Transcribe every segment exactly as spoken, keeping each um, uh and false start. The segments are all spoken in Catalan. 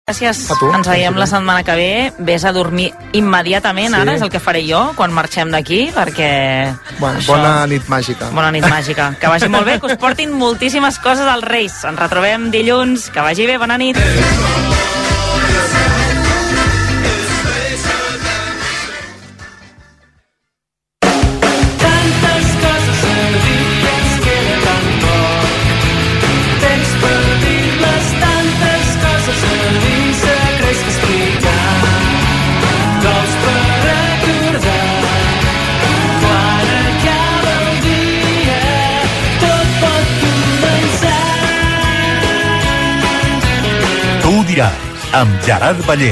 Gràcies, ens veiem la setmana que ve. Ves a dormir immediatament, sí. Ara és el que faré jo quan marxem d'aquí, perquè... Bueno, això... Bona nit màgica. Bona nit màgica. Que vagi molt bé, que us portin moltíssimes coses als Reis. Ens retrobem dilluns. Que vagi bé, bona nit. Amb Gerard Ballera.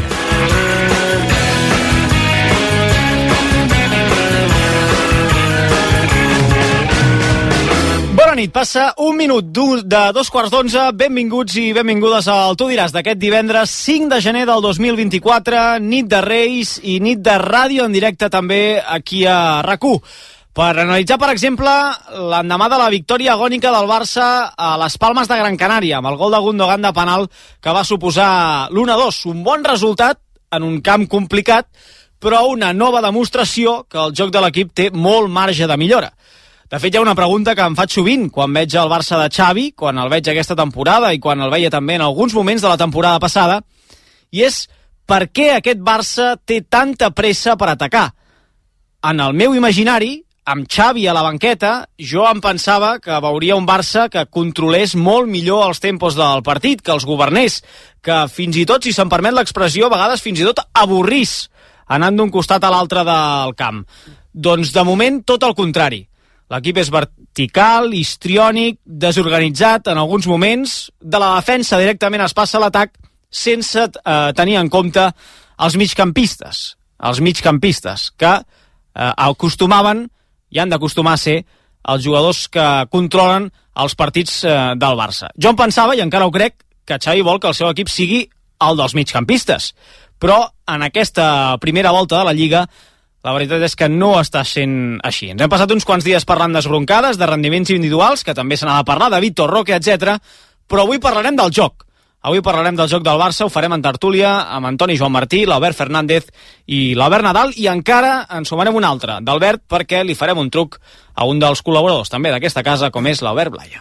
Bona nit, passa un minut de dos quarts d'onze. Benvinguts i benvingudes al Tu diràs d'aquest divendres cinc de gener del dos mil vint-i-quatre, nit de Reis i nit de ràdio en directe també aquí a RAC1. Per analitzar, per exemple, l'endemà de la victòria agònica del Barça a les Palmes de Gran Canària, amb el gol de Gundogan de penal que va suposar l'u a dos. Un bon resultat en un camp complicat, però una nova demostració que el joc de l'equip té molt marge de millora. De fet, hi ha una pregunta que em faig sovint quan veig el Barça de Xavi, quan el veig aquesta temporada i quan el veia també en alguns moments de la temporada passada, i és per què aquest Barça té tanta pressa per atacar? En el meu imaginari, amb Xavi a la banqueta, jo em pensava que veuria un Barça que controlés molt millor els tempos del partit, que els governés, que fins i tot, si se'm permet l'expressió, a vegades fins i tot avorrís anant d'un costat a l'altre del camp. Doncs de moment tot el contrari. L'equip és vertical, histriònic, desorganitzat en alguns moments, de la defensa directament es passa a l'atac sense eh, tenir en compte els migcampistes, els migcampistes que eh, acostumaven i han d'acostumar a ser els jugadors que controlen els partits eh, del Barça. Jo em pensava, i encara ho crec, que Xavi vol que el seu equip sigui el dels migcampistes. Però en aquesta primera volta de la Lliga, la veritat és que no està sent així. Ens hem passat uns quants dies parlant d'esbroncades, de rendiments individuals, que també se n'ha de parlar, de Vitor Roque, etcètera. Però avui parlarem del joc. Avui parlarem del joc del Barça, ho farem en tertúlia amb Antoni Joan Martí, l'Albert Fernández i l'Albert Nadal, i encara en sumarem un altre, d'Albert, perquè li farem un truc a un dels col·laboradors també d'aquesta casa, com és l'Albert Blaya.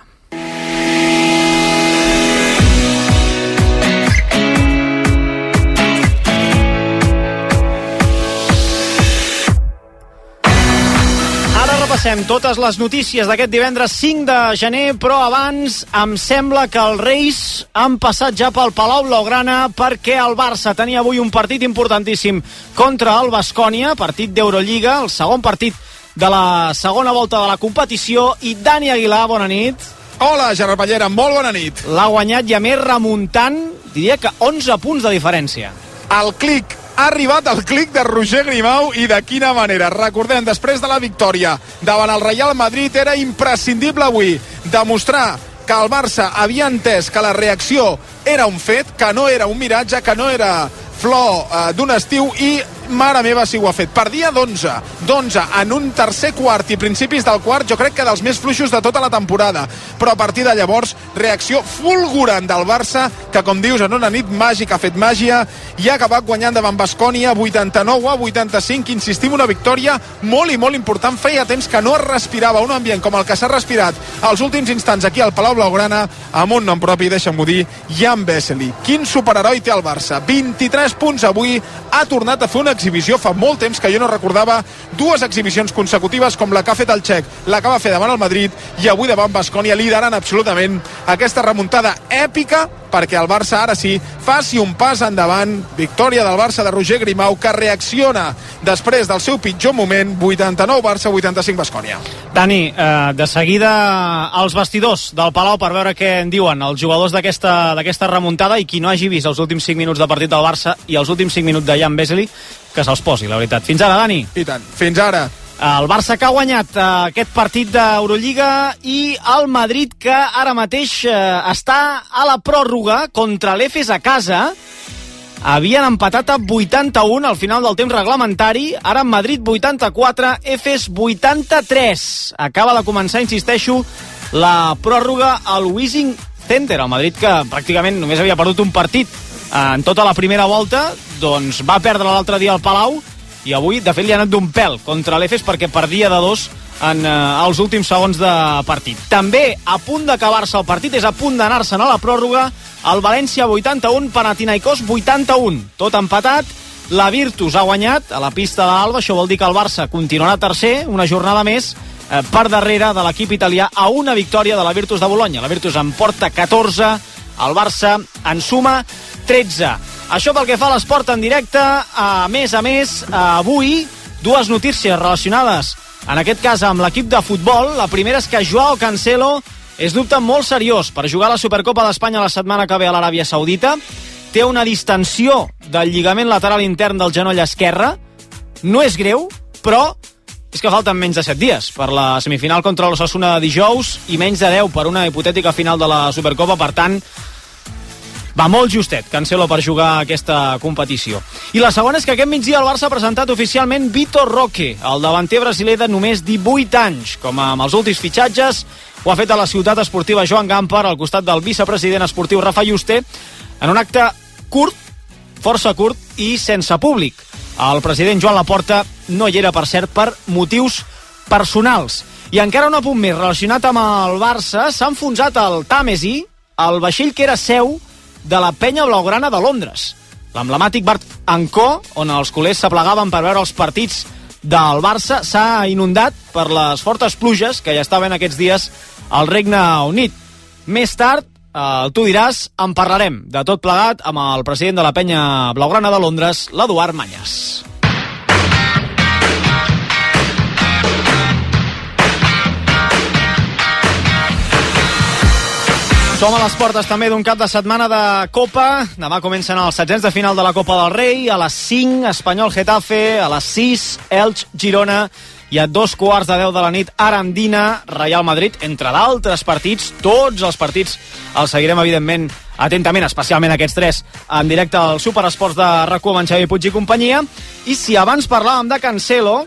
Repassem totes les notícies d'aquest divendres cinc de gener, però abans em sembla que els Reis han passat ja pel Palau Blaugrana perquè el Barça tenia avui un partit importantíssim contra el Baskonia, partit d'Eurolliga, el segon partit de la segona volta de la competició, i Dani Aguilar, bona nit. Hola, Gerard Ballera, molt bona nit. L'ha guanyat i a més remuntant, diria que onze punts de diferència. El clic. Ha arribat el clic de Roger Grimau, i de quina manera. Recordem, després de la victòria davant el Real Madrid, era imprescindible avui demostrar que el Barça havia entès que la reacció era un fet, que no era un miratge, que no era flor eh, d'un estiu, i mare meva si ho ha fet. Perdia d'onze, d'onze en un tercer quart i principis del quart, jo crec que dels més fluixos de tota la temporada, però a partir de llavors reacció fulgurant del Barça, que com dius, en una nit màgica ha fet màgia i ha acabat guanyant davant Baskonia vuitanta-nou a vuitanta-cinc. Insistim, una victòria molt i molt important. Feia temps que no es respirava un ambient com el que s'ha respirat als últims instants aquí al Palau Blaugrana, amb un nom propi, deixa'm-ho dir, Jan Vesely. Quin superheroi té el Barça, vint-i-tres punts avui, ha tornat a fer una exhibició. Fa molt temps que jo no recordava dues exhibicions consecutives com la que ha fet el txec, la que va fer davant el Madrid i avui davant Baskonia, liderant absolutament aquesta remuntada èpica perquè el Barça ara sí faci un pas endavant. Victòria del Barça de Roger Grimau, que reacciona després del seu pitjor moment. Vuitanta-nou Barça, vuitanta-cinc Baskonia. Dani, eh, de seguida als vestidors del Palau per veure què en diuen els jugadors d'aquesta d'aquesta remuntada, i qui no hagi vist els últims cinc minuts de partit del Barça i els últims cinc minuts de Jan Vesely, que se'ls posi, la veritat. Fins ara, Dani. I tant, fins ara. El Barça que ha guanyat eh, aquest partit d'Eurolliga, i el Madrid que ara mateix eh, està a la pròrroga contra l'Efes a casa. Havien empatat a vuitanta-un al final del temps reglamentari, ara en Madrid vuitanta-quatre, Efes vuitanta-tres. Acaba de començar, insisteixo, la pròrroga al Wissing Center. El Madrid, que pràcticament només havia perdut un partit en tota la primera volta, doncs va perdre l'altre dia al Palau i avui, de fet, li ha anat d'un pèl contra l'Efes perquè perdia de dos en eh, els últims segons de partit. També a punt d'acabar-se el partit, és a punt d'anar-se'n a la pròrroga, el València vuitanta-un, Panathinaikos vuitanta-un. Tot empatat, la Virtus ha guanyat a la pista de l'Alba, això vol dir que el Barça continuarà tercer, una jornada més, eh, per darrere de l'equip italià a una victòria de la Virtus de Bolonya. La Virtus en porta catorze, el Barça en suma tretze. Això pel que fa a l'esport en directe. A més a més, avui dues notícies relacionades, en aquest cas amb l'equip de futbol. La primera és que Joao Cancelo és dubte molt seriós per jugar a la Supercopa d'Espanya la setmana que ve a l'Aràbia Saudita. Té una distensió del lligament lateral intern del genoll esquerre. No és greu, però és que falten menys de set dies per la semifinal contra l'Osasuna de dijous i menys de deu per una hipotètica final de la Supercopa. Per tant, va molt justet Cancelo per jugar aquesta competició. I la segona és que aquest migdia el Barça ha presentat oficialment Vitor Roque, el davanter brasiler de només divuit anys. Com amb els últims fitxatges, ho ha fet a la ciutat esportiva Joan Gamper, al costat del vicepresident esportiu Rafa Yuste, en un acte curt, força curt i sense públic. El president Joan Laporta no hi era, per cert, per motius personals. I encara un apunt més relacionat amb el Barça, s'ha enfonsat el Tàmesi, el vaixell que era seu de la penya blaugrana de Londres. L'emblemàtic bar Ancó, on els culers s'aplegaven per veure els partits del Barça, s'ha inundat per les fortes pluges que ja estaven aquests dies al Regne Unit. Més tard, eh, tu diràs, en parlarem de tot plegat amb el president de la penya blaugrana de Londres, l'Eduard Mañas. Som a les portes també d'un cap de setmana de Copa. Demà comencen els setzents de final de la Copa del Rei. A les cinc, Espanyol Getafe. A les sis, Elx Girona. I a dos quarts de deu de la nit, Arandina Real Madrid. Entre d'altres partits, tots els partits els seguirem, evidentment, atentament, especialment aquests tres, en directe al Superesports de RAC u amb en Xavi Puig i companyia. I si abans parlàvem de Cancelo,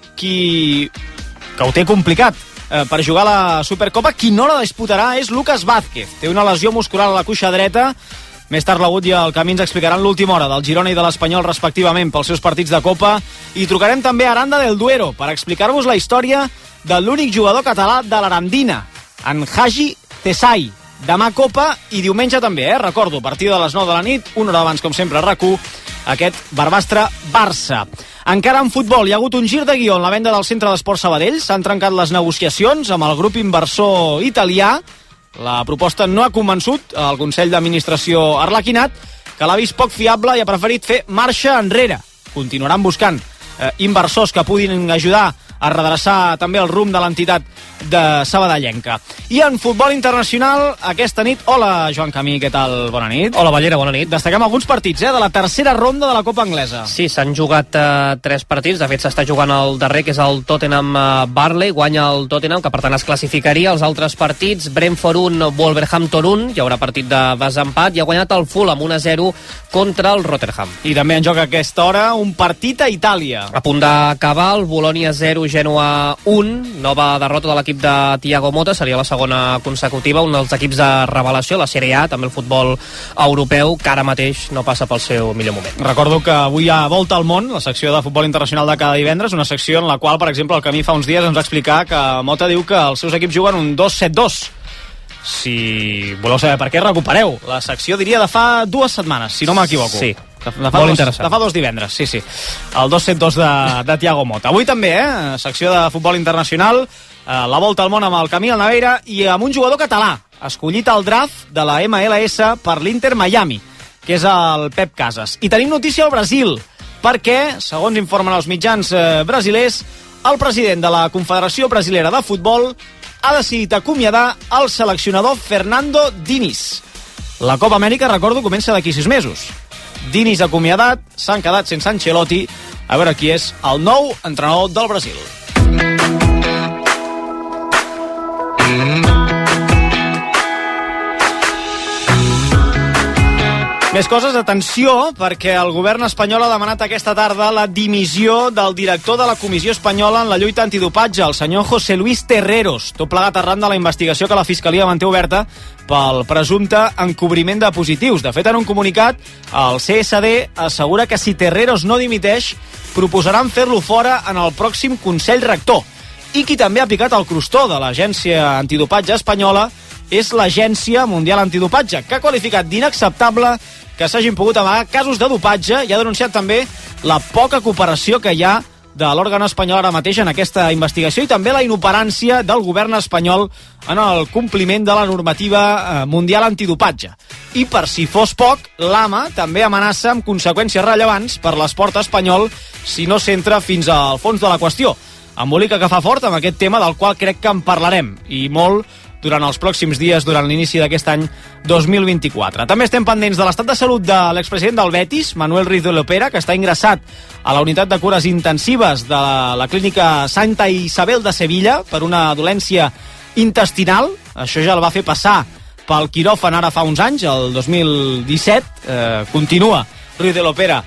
qui que ho té complicat eh, per jugar a la Supercopa, qui no la disputarà és Lucas Vázquez. Té una lesió muscular a la cuixa dreta. Més tard l'Agut i el Camí ens explicaran l'última hora del Girona i de l'Espanyol respectivament pels seus partits de Copa. I trucarem també a Aranda del Duero per explicar-vos la història de l'únic jugador català de l'Arandina, en Haji Tesai. Demà Copa i diumenge també, eh? Recordo, a partir de les nou de la nit, una hora abans, com sempre, a RAC u, aquest Barbastre-Barça. Encara en futbol, hi ha hagut un gir de guió en la venda del Centre d'Esports Sabadell. S'han trencat les negociacions amb el grup inversor italià. La proposta no ha convençut el Consell d'Administració arlequinat, que l'ha vist poc fiable i ha preferit fer marxa enrere. Continuaran buscant eh, inversors que puguin ajudar a redreçar també el rumb de l'entitat de Sabadellenca. I en futbol internacional, aquesta nit... Hola, Joan Camí, què tal? Bona nit. Hola, Ballera, bona nit. Destaquem alguns partits, eh, de la tercera ronda de la Copa Anglesa. Sí, s'han jugat eh, tres partits. De fet, s'està jugant el darrer, que és el Tottenham-Burnley. Guanya el Tottenham, que per tant es classificaria. Els altres partits, Brentford un, Wolverhampton un. Hi haurà partit de desempat. I ha guanyat el Fulham un a zero contra el Rotherham. I també en joc a aquesta hora un partit a Itàlia. A punt d'acabar, el Bologna zero, Genoa un. Nova derrota de l'equip de Thiago Motta, seria la segona consecutiva, un dels equips de revelació, la Serie A, també el futbol europeu, que ara mateix no passa pel seu millor moment. Recordo que avui hi ha Volta al Món, la secció de futbol internacional de cada divendres, una secció en la qual, per exemple, el Camí fa uns dies ens va explicar que Motta diu que els seus equips juguen un dos set dos. Si voleu saber per què, recupereu la secció, diria, de fa dues setmanes, si no m'equivoco. Sí. De fa, dos, de fa dos divendres, sí, sí. El dos set dos de, de Thiago Motta. Avui també, eh? Secció de futbol internacional, eh, la Volta al Món amb el Camí al Naveira i amb un jugador català, escollit al draft de la M L S per l'Inter Miami, que és el Pep Casas. I tenim notícia al Brasil, perquè, segons informen els mitjans eh, brasilers, el president de la Confederació Brasilera de Futbol ha decidit acomiadar el seleccionador Fernando Diniz. La Copa Amèrica, recordo, comença d'aquí sis mesos. Diniz acomiadat, s'han quedat sense Ancelotti. A veure qui és el nou entrenador del Brasil. Més coses, atenció, perquè el govern espanyol ha demanat aquesta tarda la dimissió del director de la Comissió Espanyola en la lluita antidopatge, el senyor José Luis Terreros, tot plegat arran de la investigació que la Fiscalia manté oberta pel presumpte encobriment de positius. De fet, en un comunicat, el C S D assegura que si Terreros no dimiteix, proposaran fer-lo fora en el pròxim Consell Rector. I qui també ha picat el crostó de l'Agència Antidopatge Espanyola és l'Agència Mundial Antidopatge, que ha qualificat d'inacceptable que s'hagin pogut amagar casos de dopatge i ha denunciat també la poca cooperació que hi ha de l'òrgan espanyol ara mateix en aquesta investigació i també la inoperància del govern espanyol en el compliment de la normativa mundial antidopatge. I per si fos poc, l'AMA també amenaça amb conseqüències rellevants per l'esport espanyol si no s'entra fins al fons de la qüestió. Embolica que fa fort amb aquest tema del qual crec que en parlarem i molt durant els pròxims dies, durant l'inici d'aquest any dos mil vint-i-quatre. També estem pendents de l'estat de salut de l'expresident del Betis, Manuel Ruiz de Lopera, que està ingressat a la unitat de cures intensives de la clínica Santa Isabel de Sevilla per una dolència intestinal. Això ja el va fer passar pel quiròfan ara fa uns anys, el dos mil disset. Eh, continua Ruiz de Lopera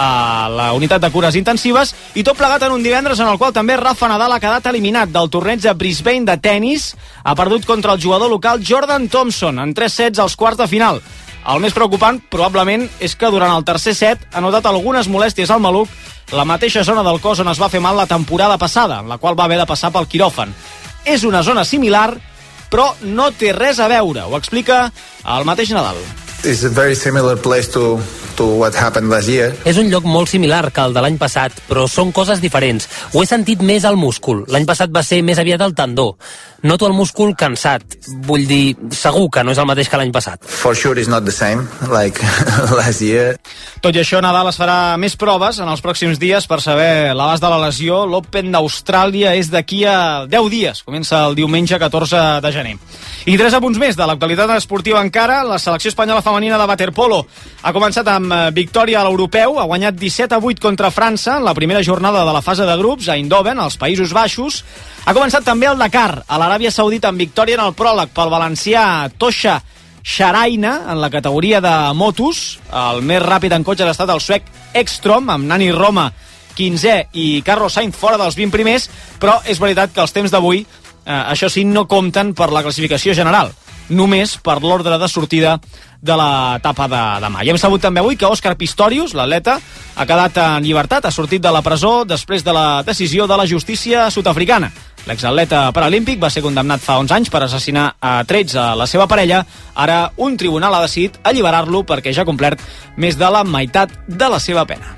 a la unitat de cures intensives i tot plegat en un divendres en el qual també Rafa Nadal ha quedat eliminat del torneig de Brisbane de tennis. Ha perdut contra el jugador local Jordan Thompson en tres sets als quarts de final. El més preocupant probablement és que durant el tercer set ha notat algunes molèsties al maluc, la mateixa zona del cos on es va fer mal la temporada passada, en la qual va haver de passar pel quiròfan. És una zona similar, però no té res a veure, ho explica el mateix Nadal. It's a very similar place to, to what happened last year. És un lloc molt similar que el de l'any passat, però són coses diferents. Ho he sentit més al múscul. L'any passat va ser més aviat el tendó. Noto el múscul cansat. Vull dir, segur que no és el mateix que l'any passat. For sure it's not the same like last year. Tot i això, Nadal es farà més proves en els pròxims dies per saber l'abast de la lesió. L'Open d'Austràlia és d'aquí a deu dies. Comença el diumenge catorze de gener. I tres apunts més de l'actualitat esportiva encara. La selecció espanyola femenina de waterpolo ha començat amb victòria a l'europeu, ha guanyat disset a vuit contra França en la primera jornada de la fase de grups a Eindhoven, als Països Baixos. Ha començat també el Dakar, a l'Aràbia Saudita, amb victòria en el pròleg pel valencià Tosha Sharaina en la categoria de motos. El més ràpid en cotxes ha estat el suec Ekstrom, amb Nani Roma quinzè i Carlos Sainz fora dels vint primers, però és veritat que els temps d'avui Eh, això sí, no compten per la classificació general, només per l'ordre de sortida de l'etapa de demà. I hem sabut també avui que Òscar Pistorius, l'atleta, ha quedat en llibertat, ha sortit de la presó després de la decisió de la justícia sud-africana. L'exatleta paralímpic va ser condemnat fa onze anys per assassinar a trets a la seva parella. Ara un tribunal ha decidit alliberar-lo perquè ja ha complert més de la meitat de la seva pena.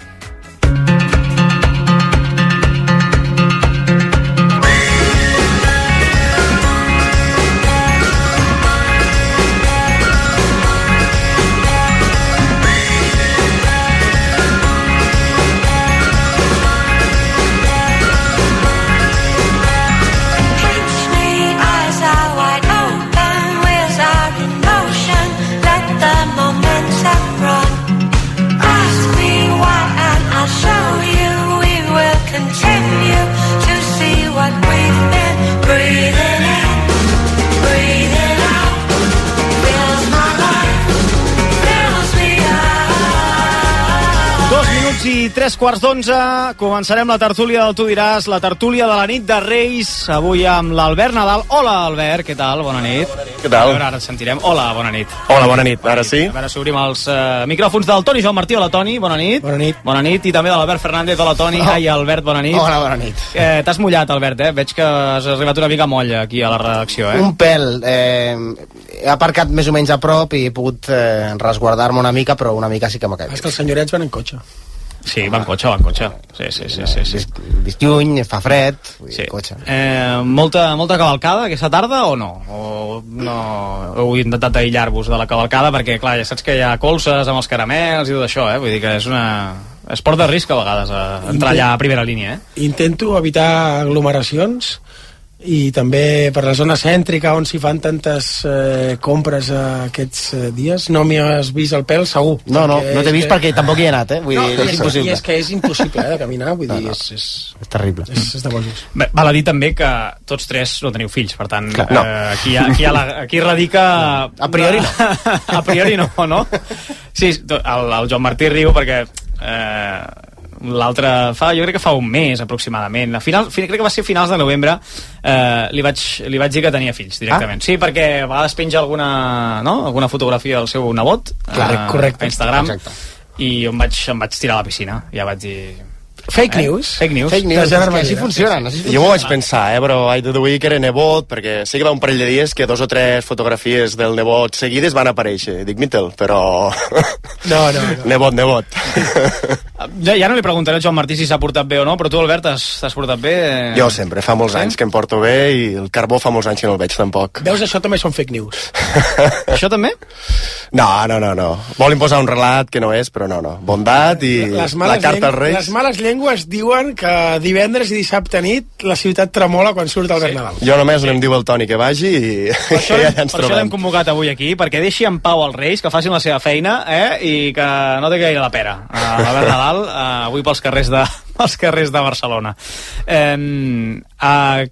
I tres quarts d'onze, començarem la tertúlia del Tu diràs, la tertúlia de la nit de Reis, avui amb l'Albert Nadal. Hola, Albert, què tal? Bona nit. Bona nit. Què tal? A veure, ara et sentirem. Hola, bona nit. Hola, bona nit. Ara sí? A veure si obrim els uh, micròfons del Toni Joan Martí. Hola, Toni, bona nit. Bona nit. Bona nit, i també de l'Albert Fernández. Hola, Toni. Oh. Ai, Albert, bona nit. Hola, bona nit. Eh, T'has mullat, Albert, eh? Veig que has arribat una mica molla aquí a la redacció, eh? Un pèl. Eh, he aparcat més o menys a prop i he pogut eh, resguardar-me una mica, però una mica sí que m'ha caigut. És que els senyorets van en cotxe. Sí, va en cotxe, va en cotxe. Sí, sí, sí, sí, sí. Visc lluny, fa fred, sí. Cotxe. Eh, molta, molta cavalcada aquesta tarda o no? O no heu intentat aïllar-vos de la cavalcada? Perquè, clar, ja saps que hi ha colzes amb els caramels i tot això, eh? Vull dir que és una... esport de risc a vegades, a entrar allà a primera línia, eh? Intento evitar aglomeracions i també per la zona cèntrica on s'hi fan tantes eh, compres eh, aquests eh, dies, no m'hi has vist el pèl segur. No, no, no t'he vist que... perquè tampoc hi he anat, eh? Vull no, dir, és impossible. I és que és impossible eh, de caminar, vull dir, no, no. És, és... és terrible. És, és de bojos. Bé, val a dir també que tots tres no teniu fills, per tant, Clar, no. eh, aquí, ha, aquí, ha la, aquí radica... A priori no. A priori no, no? Sí, el, el Joan Martí riu perquè... Eh, l'altre fa, jo crec que fa un mes aproximadament, a final, crec que va ser a finals de novembre, eh, li, vaig, li vaig dir que tenia fills directament. Ah? Sí, perquè a vegades penja alguna, no? alguna fotografia del seu nebot Clar, eh, correcte. a Instagram. Exacte. I em vaig, em vaig tirar a la piscina, ja vaig dir... Fake eh? news. Fake news. Fake news, és que així funcionen. Així Jo m'ho vaig pensar, eh, però haig de dir que era nebot, perquè sé que va un parell de dies que dos o tres fotografies del nebot seguides van aparèixer. Dic, Mitel, però... No, no, no. Nebot, nebot. Ja, ja no li preguntaré al Joan Martí si s'ha portat bé o no, però tu, Albert, t'has portat bé? Jo sempre, fa molts sí? anys que em porto bé i el carbó fa molts anys que no el veig tampoc. Veus, això també són fake news. Això també? No, no, no, no. Vol imposar un relat que no és, però no, no. Bondat i la carta als Reis. Les males llengües diuen que divendres i dissabte nit la ciutat tremola quan surt el sí. Nadal. Jo només sí. em diu el Toni que vagi i per això, ja ens per això l'hem convocat avui aquí, perquè deixi en pau els Reis, que facin la seva feina, eh? I que no té gaire la pera. Uh, L'Albert Nadal, uh, avui pels carrers de, pels carrers de Barcelona. Eh, uh,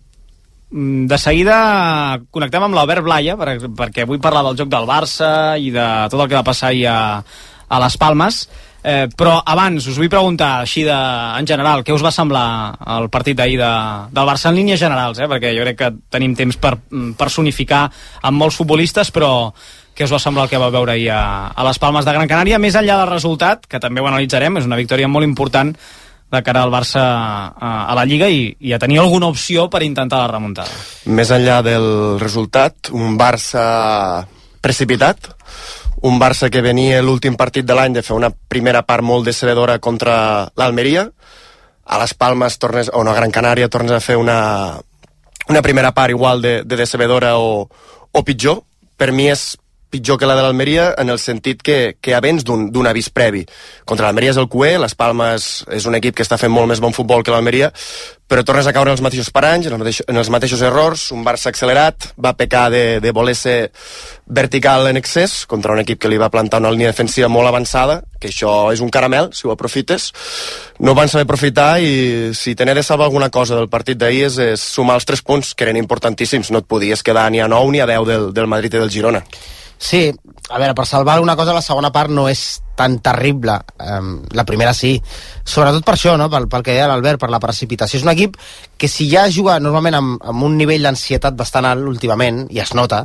de seguida connectem amb l'Albert Blaya, per, perquè vull parlar del joc del Barça i de tot el que va passar ahir a, a Les Palmes. Eh, però abans us vull preguntar així de, en general, què us va semblar el partit d'ahir de, del Barça en línies generals, eh? Perquè jo crec que tenim temps per personificar amb molts futbolistes, però què us va semblar el que va veure ahir a, a Les Palmes de Gran Canària, més enllà del resultat, que també ho analitzarem, és una victòria molt important de cara al Barça a, a la Lliga i, i a tenir alguna opció per intentar la remuntada. Més enllà del resultat, un Barça precipitat, un Barça que venia l'últim partit de l'any de fer una primera part molt decebedora contra l'Almeria, a Les Palmes tornes, o no, a Gran Canària tornes a fer una, una primera part igual de, de decebedora o, o pitjor. Per mi és pitjor que la de l'Almeria en el sentit que, que abans d'un avís previ. Contra l'Almeria és el cué, Les Palmes és un equip que està fent molt més bon futbol que l'Almeria, però tornes a caure en els mateixos paranys, en els mateixos, en els mateixos errors, un Barça accelerat, va pecar de, de voler ser vertical en excés contra un equip que li va plantar una línia defensiva molt avançada, que això és un caramel, si ho aprofites. No van saber aprofitar i si te n'he de salvar alguna cosa del partit d'ahir és, és sumar els tres punts, que eren importantíssims. No et podies quedar ni a nou ni a deu del, del Madrid i del Girona. Sí, a veure, per salvar alguna cosa la segona part no és tan terrible, um, la primera sí, sobretot per això, no? pel, pel que deia l'Albert, per la precipitació. És un equip que si ja juga normalment amb, amb un nivell d'ansietat bastant alt últimament, i es nota,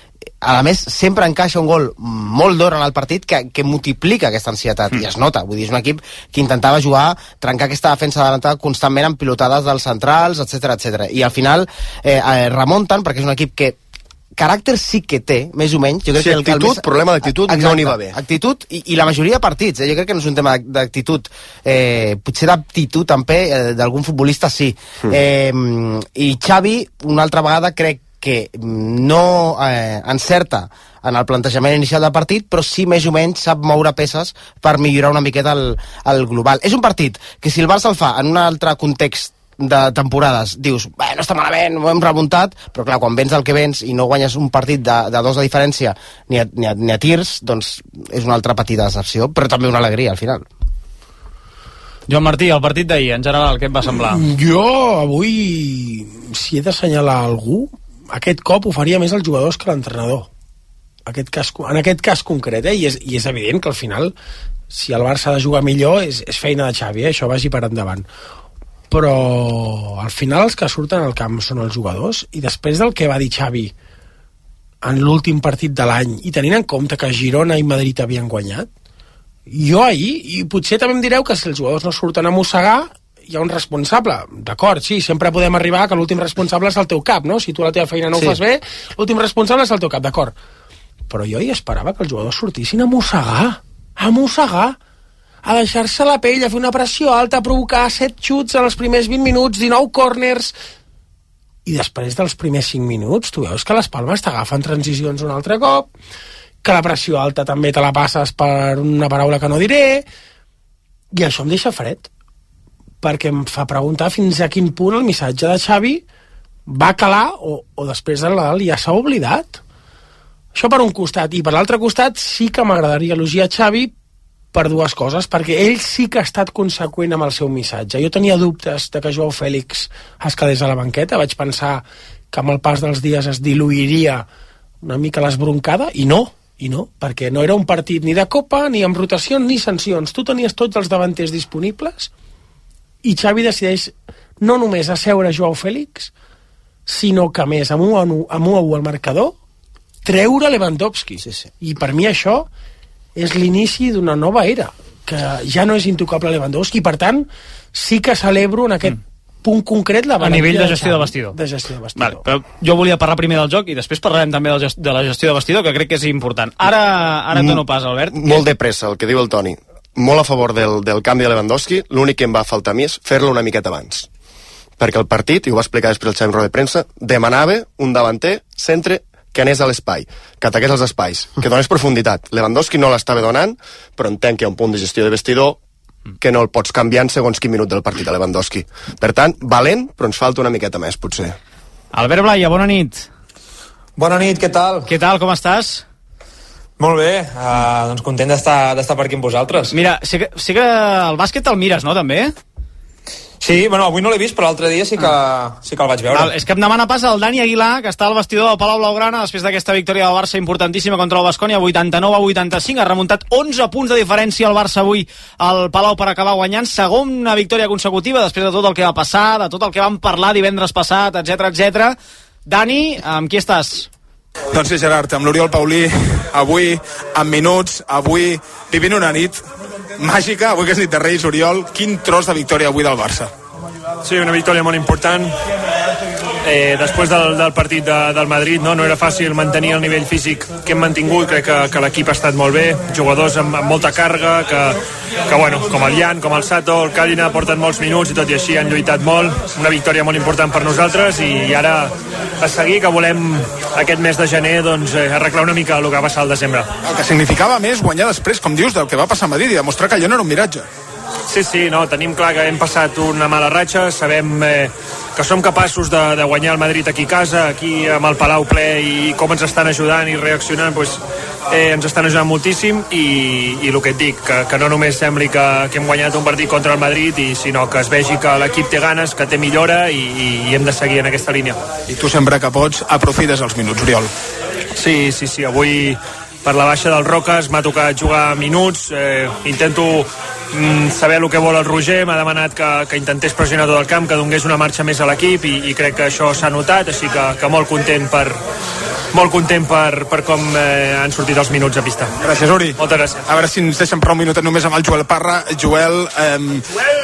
a més sempre encaixa un gol molt d'hora en el partit que, que multiplica aquesta ansietat, mm. i es nota, vull dir, és un equip que intentava jugar, trencar aquesta defensa adelantada constantment amb pilotades dels centrals, etcètera, etcètera, i al final eh, eh, remunten, perquè és un equip que caràcter sí que té, més o menys. Jo crec sí, que el, actitud, el més... problema d'actitud no n'hi va bé. Actitud i, i la majoria de partits, eh? Jo crec que no és un tema d'actitud, eh, potser d'aptitud també, eh, d'algun futbolista sí. Mm. Eh, I Xavi, una altra vegada, crec que no eh, encerta en el plantejament inicial del partit, però sí més o menys sap moure peces per millorar una miqueta el, el global. És un partit que si el Barça el fa en un altre context de temporades, dius, bé, no està malament, ho hem remuntat, però clar, quan vens del que vens i no guanyes un partit de, de dos de diferència ni a, ni, a, ni a tirs, doncs és una altra petita decepció, però també una alegria al final. Joan Martí, el partit d'ahir, en general, què et va semblar? Jo avui, si he d'assenyalar algú, aquest cop ho faria més els jugadors que l'entrenador. Aquest cas, en aquest cas concret, eh? I, és, i és evident que al final, si el Barça ha de jugar millor, és, és feina de Xavi, eh? Això vagi per endavant. Però al final els que surten al camp són els jugadors, i després del que va dir Xavi en l'últim partit de l'any, i tenint en compte que Girona i Madrid havien guanyat, jo ahir, i potser també em direu que si els jugadors no surten a mossegar hi ha un responsable, d'acord, sí, sempre podem arribar que l'últim responsable és el teu cap, no? Si tu la teva feina no sí. ho fas bé, l'últim responsable és el teu cap, d'acord, però jo hi esperava que els jugadors sortissin a mossegar, a mossegar, a deixar-se la pell, a fer una pressió alta, a provocar set xuts en els primers vint minuts, dinou corners, i després dels primers cinc minuts tu veus que les Palmes t'agafen transicions un altre cop, que la pressió alta també te la passes per una paraula que no diré, i això em deixa fred, perquè em fa preguntar fins a quin punt el missatge de Xavi va calar o, o després de Nadal ja s'ha oblidat. Això per un costat. I per l'altre costat sí que m'agradaria elogiar Xavi per dues coses, perquè ell sí que ha estat conseqüent amb el seu missatge. Jo tenia dubtes de que Joao Fèlix es quedés a la banqueta, vaig pensar que amb el pas dels dies es diluiria una mica l'esbroncada, i no, i no, perquè no era un partit ni de Copa, ni amb rotacions, ni sancions. Tu tenies tots els davanters disponibles i Xavi decideix no només asseure Joao Fèlix, sinó que més amb un a un al marcador treure Lewandowski. Sí, sí. I per mi això és l'inici d'una nova era, que ja no és intocable Lewandowski, i per tant sí que celebro en aquest mm. punt concret la a nivell de gestió de vestidor. De gestió de vestidor. Vale, però jo volia parlar primer del joc i després parlarem també de, gest de la gestió de vestidor, que crec que és important. Ara, ara et dono pas, Albert. Molt de pressa, el que diu el Toni. Molt a favor del, del canvi de Lewandowski. L'únic que em va faltar a mi és fer-lo una miqueta abans. Perquè el partit, i ho va explicar després el Xavi en roda de premsa, demanava un davanter centre que anés a l'espai, que ataqués els espais, que donés profunditat. Lewandowski no l'estava donant, però entenc que hi ha un punt de gestió de vestidor que no el pots canviar en segons quin minut del partit a Lewandowski. Per tant, valent, però ens falta una miqueta més, potser. Albert Blaya, bona nit. Bona nit, què tal? Què tal, com estàs? Molt bé, uh, doncs content d'estar d'estar per aquí amb vosaltres. Mira, sé que, sé que el bàsquet te'l mires, no, també? Sí, bueno, avui no l'he vist, però l'altre dia sí que, ah. sí que el vaig veure. Val, és que em demana pas el Dani Aguilar, que està al vestidor del Palau Blaugrana després d'aquesta victòria del Barça importantíssima contra el Baskonia, vuitanta-nou a vuitanta-cinc. Ha remuntat onze punts de diferència el Barça avui al Palau per acabar guanyant. Segona victòria consecutiva després de tot el que va passar, de tot el que vam parlar divendres passat, etcètera, etcètera. Dani, amb qui estàs? Doncs sí, Gerard, amb l'Oriol Paulí, avui, en minuts, avui, vivint una nit màgica, avui que és nit de Reis, Oriol, quin tros de victòria avui del Barça. Sí, una victòria molt important. Eh, després del, del partit de, del Madrid no, no era fàcil mantenir el nivell físic que hem mantingut. Crec que, que l'equip ha estat molt bé, jugadors amb, amb molta càrrega, que, que bueno, com el Jan, com el Sato, el Kallina porten molts minuts i tot i així han lluitat molt. Una victòria molt important per nosaltres i, i ara a seguir, que volem aquest mes de gener doncs, eh, arreglar una mica el que va passar al desembre. El que significava més guanyar després, com dius, del que va passar a Madrid i demostrar que allò no era un miratge. Sí, sí, no, tenim clar que hem passat una mala ratxa, sabem eh, que som capaços de, de guanyar el Madrid aquí a casa, aquí amb el Palau ple, i com ens estan ajudant i reaccionant, doncs, eh, ens estan ajudant moltíssim, i, i el que et dic, que, que no només sembli que, que hem guanyat un partit contra el Madrid, i, sinó que es vegi que l'equip té ganes, que té millora, i, i, i hem de seguir en aquesta línia. I tu sempre que pots aprofites els minuts, Oriol. Sí, sí, sí, avui per la baixa del Roques m'ha tocat jugar minuts, eh, intento mm, saber el que vol el Roger, m'ha demanat que, que intentés pressionar tot el camp, que donés una marxa més a l'equip, i, i crec que això s'ha notat, així que, que molt content per molt content per, per com eh, han sortit els minuts a pista. Gràcies, Uri. Moltes gràcies. A veure si ens deixen prou un minutet només amb el Joel Parra. Joel, eh,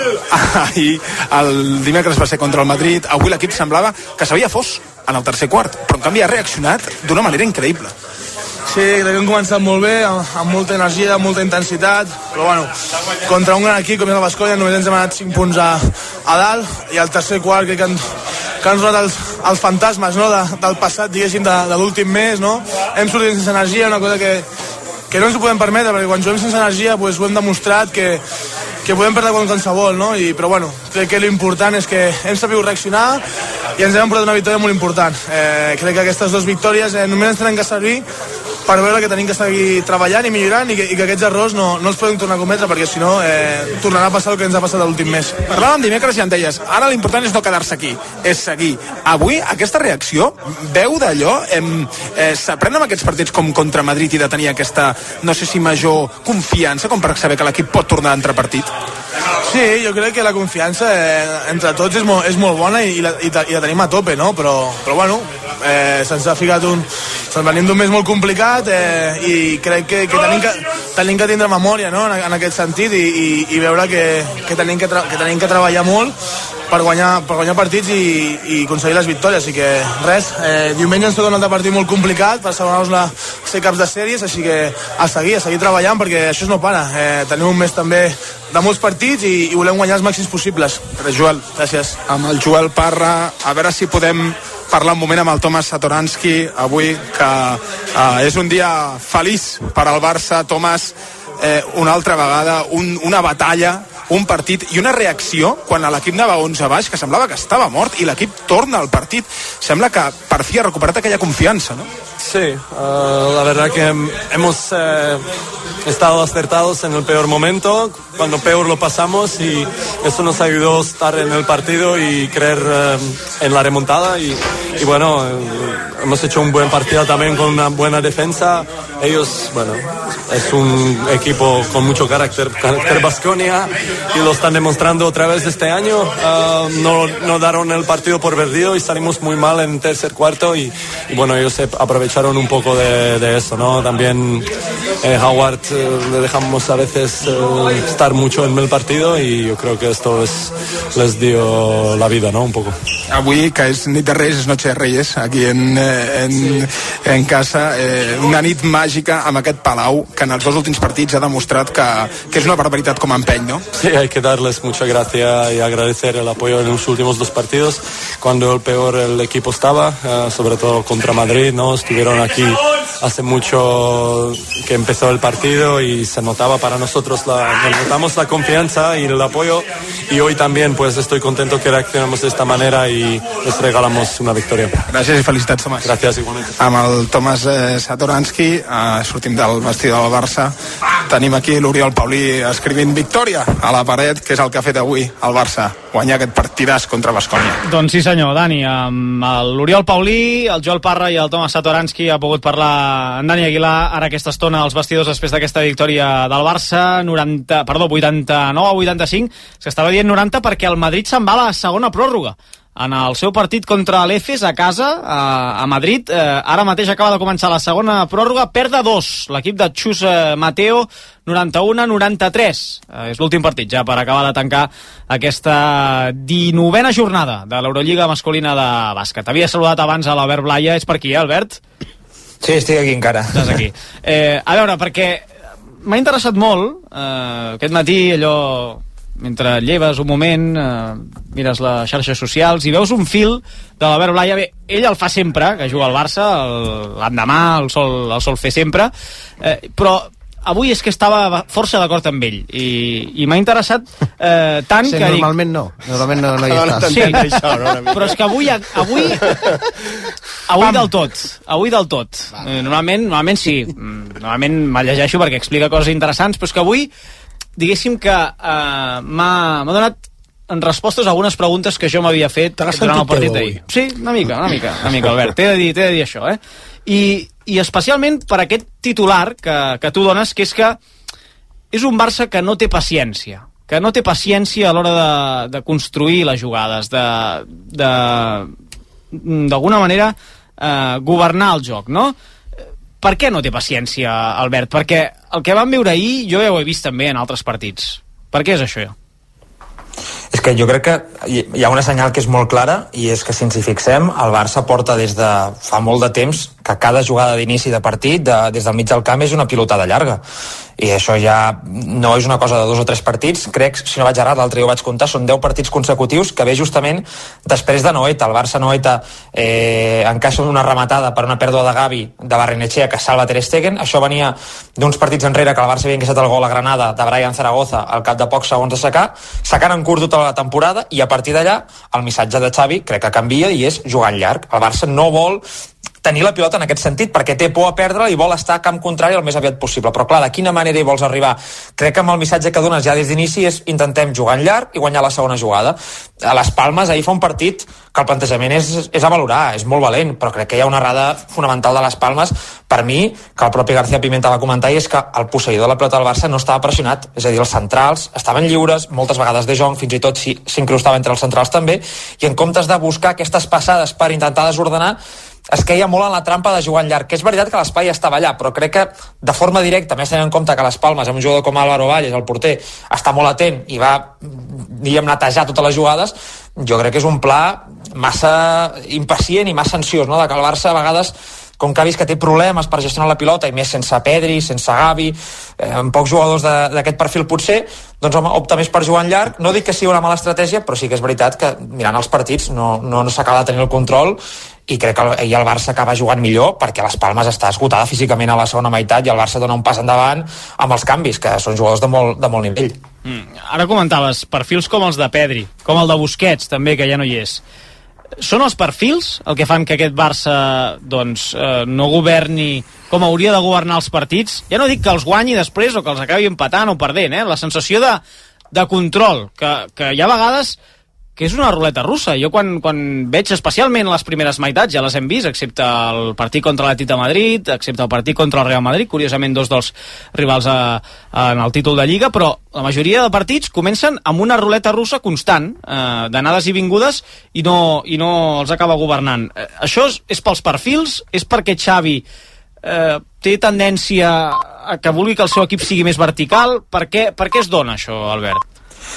ahir el dimecres va ser contra el Madrid, avui l'equip semblava que s'havia fos en el tercer quart, però en canvi ha reaccionat d'una manera increïble. Sí, crec que hem començat molt bé, amb, amb molta energia, amb molta intensitat, però bueno, contra un gran equip com és el Baskonia només ens hem anat cinc punts a, a dalt, i al tercer quart crec que han, que han rodat els, els fantasmes, no?, de, del passat, diguéssim, de, de l'últim mes, no? Hem sortit sense energia, una cosa que, que no ens ho podem permetre, perquè quan juguem sense energia pues, ho hem demostrat que, que podem perdre qualsevol, no? I, però bueno, crec que l'important és que hem sabut reaccionar i ens hem portat una victòria molt important. Eh, crec que aquestes dues victòries eh, només ens tenen que servir per veure que tenim que seguir treballant i millorant, i que, i que aquests errors no, no els podem tornar a cometre, perquè si no eh, tornarà a passar el que ens ha passat l'últim mes. Parlàvem dimecres i en deies, ara l'important és no quedar-se aquí, és seguir. Avui aquesta reacció veu d'allò, eh, s'aprèn amb aquests partits com contra Madrid i de tenir aquesta, no sé si major confiança com per saber que l'equip pot tornar a entrar partit? Sí, jo crec que la confiança eh, entre tots és molt, és molt bona, i, i, la, i, la, i la tenim a tope, no? Però, però bueno, eh, se'ns ha ficat un... Se'ns venim d'un mes molt complicat, eh, i crec que, que, tenim que tenim que tindre memòria, no?, en, en aquest sentit, i, i, i veure que, que, tenim que, tra que tenim que treballar molt per guanyar, per guanyar partits i, i aconseguir les victòries. Així que res, eh, diumenge ens toca un altre partit molt complicat per assegurar-nos la ser caps de sèries, així que a seguir, a seguir treballant, perquè això no para. Eh, tenim un mes també de molts partits i, i volem guanyar els màxims possibles. Gràcies, Joel. Gràcies. Amb el Joel Parra, a veure si podem parlar un moment amb el Tomas Satoranski avui, que eh, és un dia feliç per al Barça. Tomàs, eh, una altra vegada un, una batalla un partit i una reacció quan l'equip anava onze baix, que semblava que estava mort, i l'equip torna al partit. Sembla que per fi ha recuperat aquella confiança, ¿no? Sí, uh, la verdad que hemos eh, estado acertados en el peor momento, cuando peor lo pasamos, y eso nos ayudó a estar en el partido y creer eh, en la remontada, y, y bueno, eh, hemos hecho un buen partido también con una buena defensa. Ellos, bueno, es un equipo con mucho carácter, carácter Baskonia, y lo están demostrando otra vez este año. Uh, no, no daron el partido por perdido y salimos muy mal en tercer cuarto, y, y bueno, ellos se aprovecharon un poco de, de eso, ¿no? También eh, Howard eh, le dejamos a veces eh, estar mucho en el partido, y yo creo que esto es, les dio la vida, ¿no? Un poco. Avui, que és nit de Reis, és Noche de Reyes, aquí en, en, en casa, eh, una nit màgica amb aquest Palau, que en els dos últims partits ha demostrat que, que és una barbaritat com a empeny, ¿no? Sí, hay que darles mucha gracia y agradecer el apoyo en los últimos dos partidos, cuando el peor el equipo estaba, eh, sobre todo contra Madrid, ¿no? Estuvieron aquí hace mucho que empezó el partido y se notaba para nosotros, la, notamos la confianza y el apoyo, y hoy también pues estoy contento que reaccionamos de esta manera y les regalamos una victoria. Gràcies i felicitats, Tomàs. Gràcies, igualment. Amb el Tomàs eh, Satoranski, eh, sortim del vestidor del Barça, tenim aquí l'Oriol Paulí escrivint victòria a la paret, que és el que ha fet avui el Barça, guanyar aquest partidàs contra Baskonia. Doncs sí senyor, Dani, amb l'Oriol Paulí, el Joel Parra i el Tomàs Satoranski ha pogut parlar en Dani Aguilar ara aquesta estona als vestidors després d'aquesta victòria del Barça, noranta, perdó, vuitanta-nou a vuitanta-cinc, que estava dient noranta perquè el Madrid se'n va a la segona pròrroga en el seu partit contra l'Efes a casa, a, a Madrid. Eh, ara mateix acaba de començar la segona pròrroga, perd de dos l'equip de Chus eh, Mateo, noranta-u a noranta-tres. Eh, és l'últim partit ja per acabar de tancar aquesta dinovena jornada de l'Eurolliga masculina de bàsquet. Havia saludat abans a l'Albert Blaya, és per aquí, eh, Albert? Sí, estic aquí encara. Estàs aquí. Eh, a veure, perquè m'ha interessat molt eh, aquest matí, allò, mentre lleves un moment, eh, mires les xarxes socials i veus un fil de l'Albert Blaya. Bé, ell el fa sempre, que juga al Barça, l'endemà el, el, sol, el sol fer sempre, eh, però avui és que estava força d'acord amb ell i, i m'ha interessat eh, tant sí, que normalment dic... no, normalment no, no hi estàs. Sí, això, no, però és que avui avui, avui del tot avui del tot eh, normalment, normalment sí normalment me'l llegeixo perquè explica coses interessants, però és que avui diguéssim que eh, m'ha donat en respostes a algunes preguntes que jo m'havia fet durant el partit d'ahir. Sí, una mica, una mica, una mica, Albert. T'he de dir, t'he de dir això, eh? I, i especialment per aquest titular que, que tu dones, que és que és un Barça que no té paciència, que no té paciència a l'hora de, de construir les jugades, de, de d'alguna manera eh, governar el joc, no? Per què no té paciència, Albert? Perquè el que vam veure ahir jo ja ho he vist també en altres partits. Per què és això? És que jo crec que hi ha una senyal que és molt clara, i és que si ens hi fixem, el Barça porta des de fa molt de temps que cada jugada d'inici de partit, de, des del mig del camp, és una pilotada llarga. I això ja no és una cosa de dos o tres partits, crec, si no vaig errat, l'altre dia ho vaig comptar, són deu partits consecutius que ve justament després de Noeta. El Barça Noeta eh, encaixa una rematada per una pèrdua de Gavi de Barrenetxea que salva Ter Stegen. Això venia d'uns partits enrere que el Barça havia encaixat el gol a Granada de Brian Zaragoza al cap de pocs segons de secar, secant en curt tota la temporada, i a partir d'allà el missatge de Xavi crec que canvia i és jugar en llarg. El Barça no vol tenir la pilota en aquest sentit, perquè té por a perdre i vol estar a camp contrari el més aviat possible. Però clar, de quina manera hi vols arribar? Crec que amb el missatge que dones ja des d'inici és intentem jugar en llarg i guanyar la segona jugada. A les Palmes ahir fa un partit que el plantejament és, és a valorar, és molt valent, però crec que hi ha una errada fonamental de les Palmes, per mi, que el propi García Pimenta va comentar, i és que el posseïdor de la pilota del Barça no estava pressionat, és a dir, els centrals estaven lliures, moltes vegades De Jong fins i tot s'incrustava entre els centrals també, i en comptes de buscar aquestes passades per intentar desordenar, es queia molt en la trampa de jugar en llarg, que és veritat que l'espai estava allà, però crec que de forma directa, més tenint en compte que les Palmes, amb un jugador com Álvaro Valles, el porter, està molt atent i va, diguem, netejar totes les jugades, jo crec que és un pla massa impacient i massa ansiós, no?, de que el Barça a vegades, com que ha vist que té problemes per gestionar la pilota, i més sense Pedri, sense Gavi, eh, amb pocs jugadors d'aquest perfil potser, doncs home, opta més per jugar en llarg. No dic que sigui una mala estratègia, però sí que és veritat que mirant els partits no, no, no s'acaba de tenir el control, i crec que ahir el Barça acaba jugant millor perquè les Palmes està esgotada físicament a la segona meitat i el Barça dona un pas endavant amb els canvis, que són jugadors de molt, de molt nivell. Mm. ara comentaves, perfils com els de Pedri, com el de Busquets, també, que ja no hi és. Són els perfils el que fan que aquest Barça doncs, eh, no governi com hauria de governar els partits? Ja no dic que els guanyi després o que els acabi empatant o perdent, eh? La sensació de, de control, que, que hi ha vegades que és una ruleta russa. Jo quan, quan veig especialment les primeres meitats, ja les hem vist, excepte el partit contra l'Atlètic de Madrid, excepte el partit contra el Real Madrid, curiosament dos dels rivals a, a, en el títol de Lliga, però la majoria de partits comencen amb una ruleta russa constant, eh, d'anades i vingudes, i no, i no els acaba governant. Eh, això és, és pels perfils? És perquè Xavi eh, té tendència a que vulgui que el seu equip sigui més vertical? Per què, per què es dona això, Albert?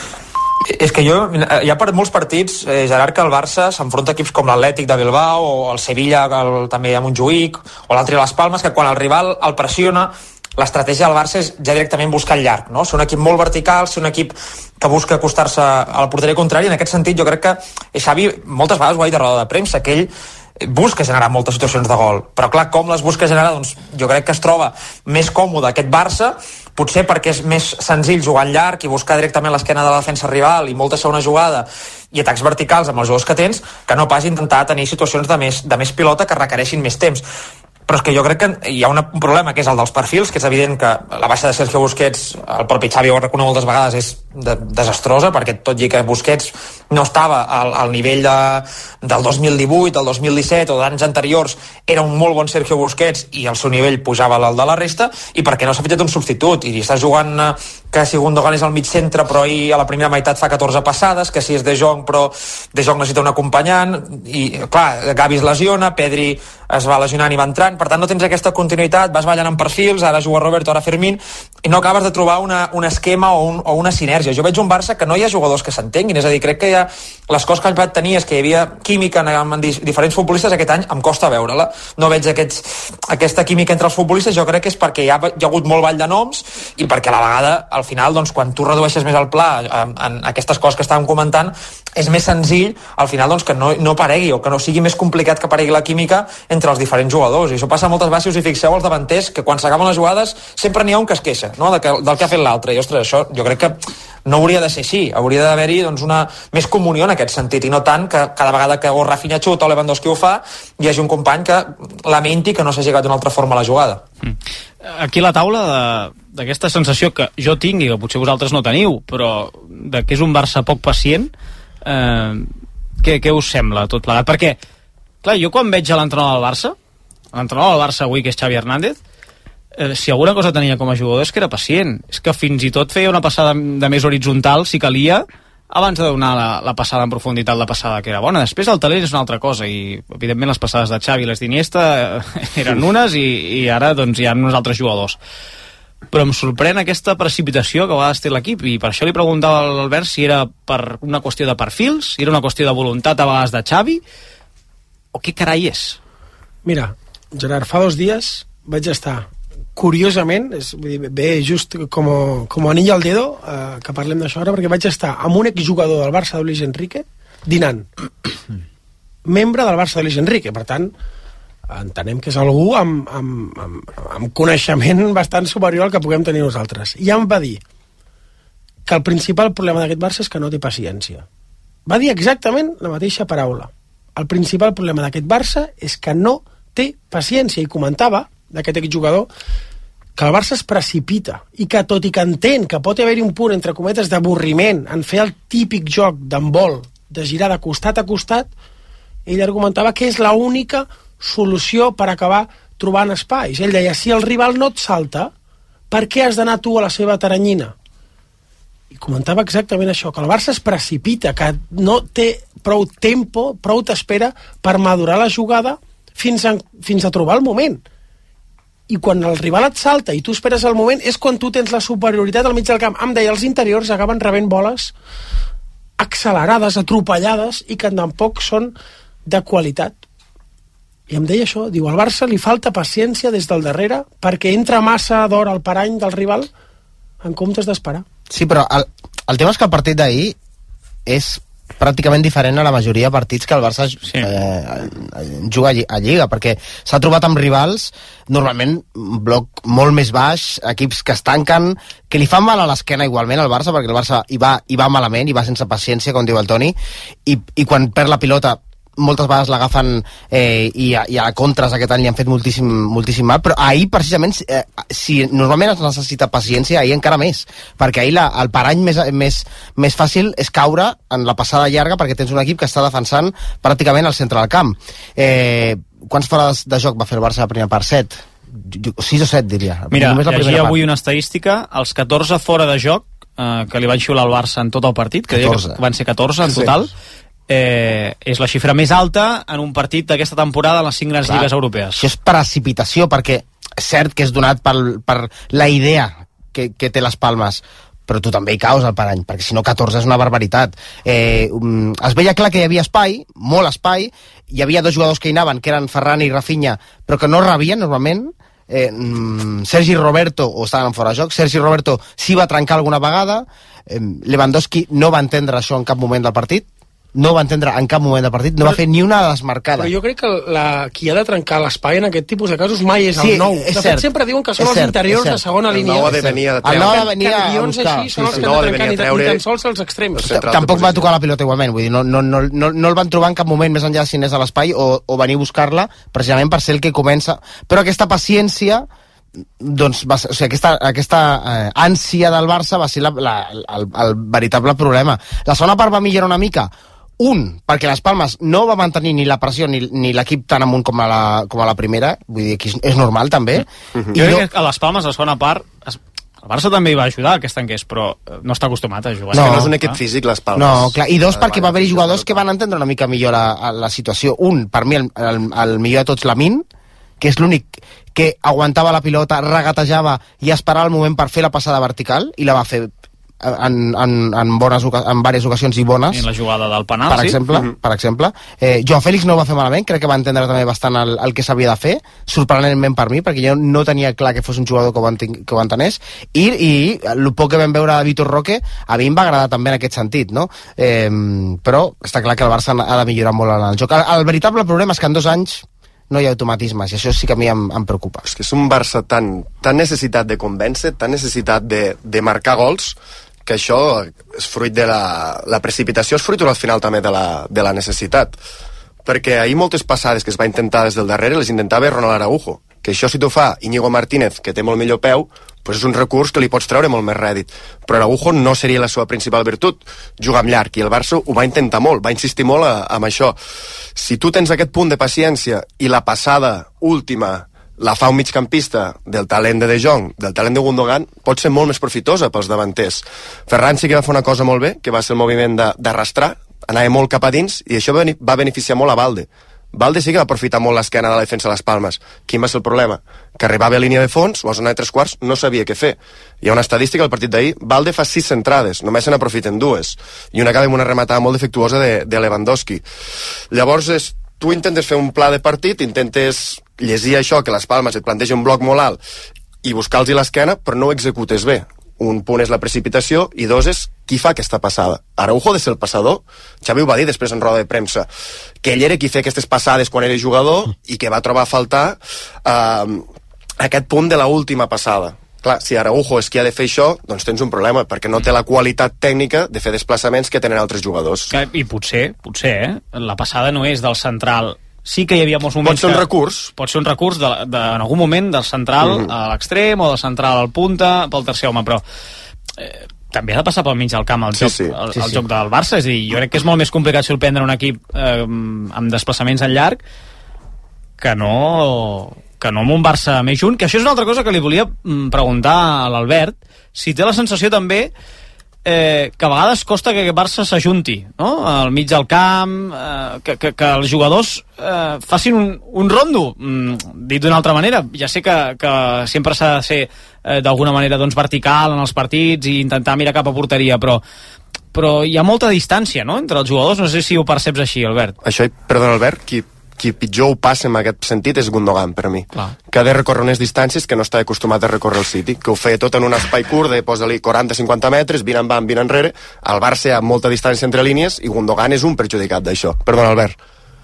És que jo, hi ha per molts partits, eh, Gerard, que el Barça s'enfronta a equips com l'Atlètic de Bilbao o el Sevilla, el, també a Montjuïc, o l'altre de les Palmes, que quan el rival el pressiona, l'estratègia del Barça és ja directament buscar el llarg, no? Ser un equip molt vertical, ser un equip que busca acostar-se a la porteria contrària. En aquest sentit, jo crec que Xavi moltes vegades ho ha dit de roda de premsa, que ell busca generar moltes situacions de gol, però clar, com les busca generar? Doncs jo crec que es troba més còmode aquest Barça, potser perquè és més senzill jugar en llarg i buscar directament l'esquena de la defensa rival i molta segona jugada i atacs verticals amb els jugadors que tens, que no pas intentar tenir situacions de més, de més pilota que requereixin més temps. Però és que jo crec que hi ha un problema, que és el dels perfils, que és evident que la baixa de Sergio Busquets, el propi Xavi ho ha reconegut moltes vegades, és de, desastrosa, perquè tot i que Busquets no estava al, al nivell de, del dos mil divuit, del dos mil disset o d'anys anteriors, era un molt bon Sergio Busquets i el seu nivell pujava al de la resta, i perquè no s'ha fitxat un substitut, i estàs jugant eh, que si Gundogan és al mig centre però ahir a la primera meitat fa catorze passades, que si és De Jong però De Jong necessita un acompanyant, i clar, Gavi es lesiona, Pedri es va lesionant i va entrant, per tant no tens aquesta continuïtat, vas ballant en perfils, ara juga Roberto, ara Fermín, i no acabes de trobar una, un esquema o, un, o una sinergia. Jo veig un Barça que no hi ha jugadors que s'entenguin, és a dir, crec que hi ha, les coses que l'any tenir és que hi havia química en, en diferents futbolistes, aquest any em costa veure-la, no veig aquests, aquesta química entre els futbolistes, jo crec que és perquè hi ha, hi ha hagut molt ball de noms i perquè a la vegada, al final, doncs, quan tu redueixes més el pla en, en aquestes coses que estàvem comentant, és més senzill, al final, doncs, que no, no paregui o que no sigui més complicat que paregui la química entre els diferents jugadors, i això passa moltes vegades. Si us hi fixeu, els davanters, que quan s'acaben les jugades sempre n'hi ha un que es queixa, no? de que, del que ha fet l'altre, i ostres, això jo crec que no hauria de ser així, hauria d'haver-hi doncs, una més comunió en aquest sentit, i no tant que cada vegada que o Rafinha xuta o Lewandowski ho fa, hi hagi un company que lamenti que no s'ha llegat d'una altra forma a la jugada. Mm. Aquí la taula d'aquesta sensació que jo tinc i que potser vosaltres no teniu, però de que és un Barça poc pacient, eh, què, què us sembla tot plegat? Perquè, clar, jo quan veig a l'entrenador del Barça, l'entrenador del Barça avui, que és Xavi Hernández, eh, si alguna cosa tenia com a jugador és que era pacient, és que fins i tot feia una passada de més horitzontal si calia, abans de donar la, la passada en profunditat, la passada que era bona. Després el talent és una altra cosa, i evidentment les passades de Xavi i les d'Iniesta eren unes, i, i ara doncs hi ha uns altres jugadors. Però em sorprèn aquesta precipitació que a vegades té l'equip, i per això li preguntava a l'Albert si era per una qüestió de perfils, si era una qüestió de voluntat a vegades de Xavi, o què carai és? Mira, Gerard, fa dos dies vaig estar, curiosament, és, bé, just com, com anillo al dedo, eh, que parlem d'això ara, perquè vaig estar amb un exjugador del Barça de Luis Enrique dinant. Membre del Barça de Luis Enrique, per tant, entenem que és algú amb, amb, amb, amb coneixement bastant superior al que puguem tenir nosaltres. I em va dir que el principal problema d'aquest Barça és que no té paciència. Va dir exactament la mateixa paraula. El principal problema d'aquest Barça és que no té paciència, i comentava d'aquest exjugador que el Barça es precipita i que, tot i que entén que pot haver-hi un punt, entre cometes, d'avorriment en fer el típic joc d'handbol, de girar de costat a costat, ell argumentava que és l'única solució per acabar trobant espais. Ell deia, si el rival no et salta, per què has d'anar tu a la seva taranyina? I comentava exactament això, que el Barça es precipita, que no té prou tempo, prou t'espera per madurar la jugada fins a, fins a trobar el moment. I quan el rival et salta i tu esperes el moment, és quan tu tens la superioritat al mig del camp. Em deia, els interiors acaben rebent boles accelerades, atropellades, i que tampoc són de qualitat. I em deia això, diu, al Barça li falta paciència des del darrere perquè entra massa d'hora al parany del rival en comptes d'esperar. Sí, però el, el tema és que el partit d'ahir és pràcticament diferent a la majoria de partits que el Barça sí. eh, juga a Lliga, perquè s'ha trobat amb rivals normalment un bloc molt més baix, equips que es tanquen, que li fan mal a l'esquena igualment al Barça, perquè el Barça hi va, hi va malament, hi va sense paciència, com diu el Toni, i, i quan perd la pilota moltes vegades l'agafen eh, i, a, i a contres aquest any li han fet moltíssim, moltíssim mal, però ahir precisament eh, si normalment es necessita paciència, ahir encara més, perquè ahir la, el parany més, més, més fàcil és caure en la passada llarga perquè tens un equip que està defensant pràcticament al centre del camp. Eh, quants forades de joc va fer el Barça a la primera part? set? sis o set diria. Mira, llegia avui una estadística, els catorze fora de joc eh, que li van xiular al Barça en tot el partit, que, que van ser catorze en total, sí. Eh, és la xifra més alta en un partit d'aquesta temporada en les cinc grans Clar, lligues europees. Això és precipitació, perquè és cert que és donat per, per la idea que, que té les Palmes, però tu també hi caus al parany, perquè si no catorze és una barbaritat. Eh, um, es veia clar que hi havia espai, molt espai, hi havia dos jugadors que hi anaven, que eren Ferran i Rafinha, però que no rebien normalment. Eh, um, Sergi Roberto, o estaven fora de joc, Sergi Roberto sí va trencar alguna vegada, eh, Lewandowski no va entendre això en cap moment del partit, no va entendre en cap moment del partit, no però, va fer ni una desmarcada. Però jo crec que la, qui ha de trencar l'espai en aquest tipus de casos mai és sí, el nou. De fet, cert, sempre diuen que són els cert, interiors de segona línia. El nou ha de venir a treure. El nou ha de venir a buscar. Així, són els que han de trencar, ni, ni tan sols els extrems. Tampoc va tocar la pilota igualment, vull dir, no, no, no, no, no el van trobar en cap moment més enllà si n'és a l'espai o, o venir a buscar-la, precisament per ser el que comença. Però aquesta paciència doncs va ser, o sigui, aquesta, aquesta eh, ànsia del Barça va ser la, la, el, el veritable problema. La segona part va millorar una mica. Un, perquè les Palmes no va mantenir ni la pressió ni, ni l'equip tan amunt com a la, com a la primera, vull dir que és, és normal també. Mm-hmm. I jo crec que a les Palmes, a la segona part, es, el Barça també hi va ajudar que es tanqués, però no està acostumat a jugar. No, no és un equip ah. físic, les Palmes. No, clar, i dos, perquè va haver-hi jugadors que van entendre una mica millor la, la situació. Un, per mi, el, el, el millor de tots, Lamine, que és l'únic que aguantava la pilota, regatejava i esperava el moment per fer la passada vertical, i la va fer en, en, en, bones, en diverses ocasions i bones. En la jugada del penal, per sí. exemple, mm-hmm. per exemple. Eh, Joao Félix no ho va fer malament, crec que va entendre també bastant el, el que s'havia de fer, sorprenentment per mi, perquè jo no tenia clar que fos un jugador que ho, enten, que ho entenés, i, i el poc que vam veure de Vitor Roque a mi em va agradar també en aquest sentit, no? Eh, però està clar que el Barça ha de millorar molt en el joc. El, el veritable problema és que en dos anys no hi ha automatismes, i això sí que a mi em, em preocupa. És que és un Barça tan, tan necessitat de convèncer, tan necessitat de, de marcar gols, que això és fruit de la, la precipitació, és fruit al final també de la, de la necessitat. Perquè ahir moltes passades que es va intentar des del darrere les intentava Ronald Araujo, que això si t'ho fa Íñigo Martínez, que té molt millor peu, pues és un recurs que li pots treure molt més rèdit. Però Araujo no seria la seva principal virtut, jugar amb llarg, i el Barça ho va intentar molt, va insistir molt a, amb això. Si tu tens aquest punt de paciència i la passada última la fa un migcampista del talent de De Jong, del talent de Gundogan, pot ser molt més profitosa pels davanters. Ferran sí que va fer una cosa molt bé, que va ser el moviment d'arrastrar, anava molt cap a dins, i això va beneficiar molt a Balde. Balde sí que va aprofitar molt l'esquena de la defensa de les Palmes. Quin va ser el problema? Que arribava a línia de fons, o a zona de tres quarts, no sabia què fer. Hi ha una estadística al partit d'ahir, Balde fa sis centrades, només se n'aprofiten dues, i una acaba amb una rematada molt defectuosa de, de Lewandowski. Llavors, és, tu intentes fer un pla de partit, intentes llegir això, que les Palmes et planteja un bloc molt alt, i buscar-los l'esquena, però no ho executes bé. Un punt és la precipitació, i dos és qui fa aquesta passada. Araujo ha de ser el passador. Xavi ho va dir després en roda de premsa, que ell era qui feia aquestes passades quan era jugador i que va trobar a faltar eh, aquest punt de la última passada. Clar, si Araujo és qui ha de fer això, doncs tens un problema, perquè no té la qualitat tècnica de fer desplaçaments que tenen altres jugadors. I potser, potser, eh? La passada no és del central. Sí que hi havia molts moments... Pot ser un que, recurs. Pot ser un recurs de, de, en algun moment del central mm-hmm. a l'extrem o del central al punta pel tercer home, però eh, també ha de passar pel mig del camp el, sí, joc, sí. el, Sí, el sí. joc del Barça. És a dir, jo crec que és molt més complicat sorprendre un equip eh, amb desplaçaments en llarg que no... que no amb un Barça més junt, que això és una altra cosa que li volia preguntar a l'Albert, si té la sensació també eh, que a vegades costa que aquest Barça s'ajunti, no? Al mig del camp, eh, que, que, que els jugadors eh, facin un, un rondo, mm, dit d'una altra manera. Ja sé que, que sempre s'ha de ser eh, d'alguna manera doncs, vertical en els partits i intentar mirar cap a porteria, però però hi ha molta distància, no?, entre els jugadors. No sé si ho perceps així, Albert. Això, perdona, Albert, qui qui pitjor ho passa en aquest sentit és Gundogan, per mi. Clar. Que ha de recórrer unes distàncies que no està acostumat a recórrer el City, que ho feia tot en un espai curt de posa-li quaranta cinquanta metres, vint en van, vint enrere. Al Barça hi ha molta distància entre línies i Gundogan és un perjudicat d'això. Perdona, Albert.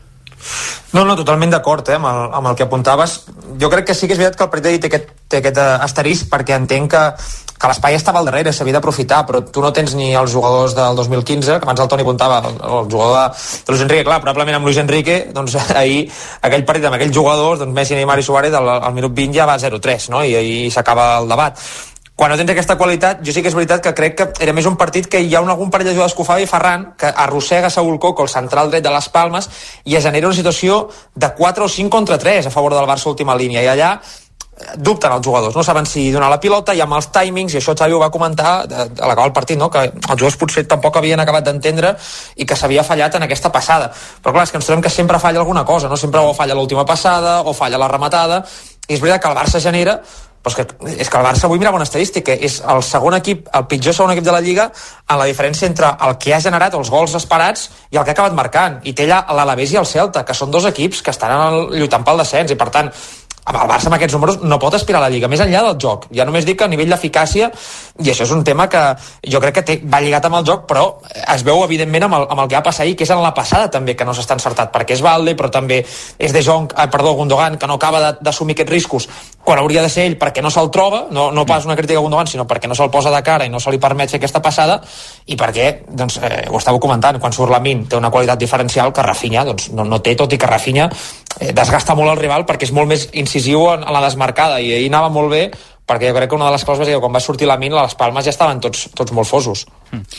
No, no, totalment d'acord eh, amb, el, amb el que apuntaves. Jo crec que sí que és veritat que el partit d'ahir té aquest, té aquest asterisc, perquè entenc que, que l'espai estava al darrere, s'havia d'aprofitar, però tu no tens ni els jugadors del dos mil quinze, que abans el Toni apuntava, el, el jugador de, de Luis Enrique, clar, probablement amb Luis Enrique, doncs ahir aquell partit amb aquells jugadors, doncs Messi, Neymar i Suárez, al, al minut vint ja va zero tres, no? I ahir s'acaba el debat. Quan no tens aquesta qualitat, jo sí que és veritat que crec que era més un partit que hi ha un, algun parell de jugadors que ho fa bé, Ferran, que arrossega Saúl Coco, el central dret de les Palmes, i es genera una situació de quatre o cinc contra tres a favor del Barça última línia, i allà dubten els jugadors, no saben si donar la pilota, i amb els timings, i això Xavi ho va comentar a l'acabar el partit, no? Que els jugadors potser tampoc havien acabat d'entendre i que s'havia fallat en aquesta passada. Però clar, és que ens trobem que sempre falla alguna cosa, no? Sempre o falla l'última passada o falla la rematada, i és veritat que el Barça genera, però és que, és que el Barça, avui mirava una estadística, és el segon equip, el pitjor segon equip de la Lliga en la diferència entre el que ha generat els gols esperats i el que ha acabat marcant, i té allà l'Alavés i el Celta, que són dos equips que estan el, lluitant pel descens, i per tant amb el Barça amb aquests números no pot aspirar a la Lliga més enllà del joc, ja només dic que a nivell d'eficàcia, i això és un tema que jo crec que té, va lligat amb el joc, però es veu evidentment amb el, amb el que va passar ahir, que és en la passada també que no s'està encertat, perquè és Valde, però també és De Jong, eh, perdó, Gundogan, que no acaba d'assumir aquests riscos quan hauria de ser ell, perquè no se'l troba, no, no pas una crítica a Gundogan, sinó perquè no se'l posa de cara i no se li permet fer aquesta passada, i perquè, doncs, eh, ho estàveu comentant, quan surt Lamine té una qualitat diferencial que Rafinha doncs, no, no té, tot i que Rafinha eh, desgasta molt el rival perquè és molt més incisiu en, en la desmarcada, i ahir anava molt bé, perquè jo crec que una de les coses és que quan va sortir Lamine, les Palmes ja estaven tots, tots molt fosos.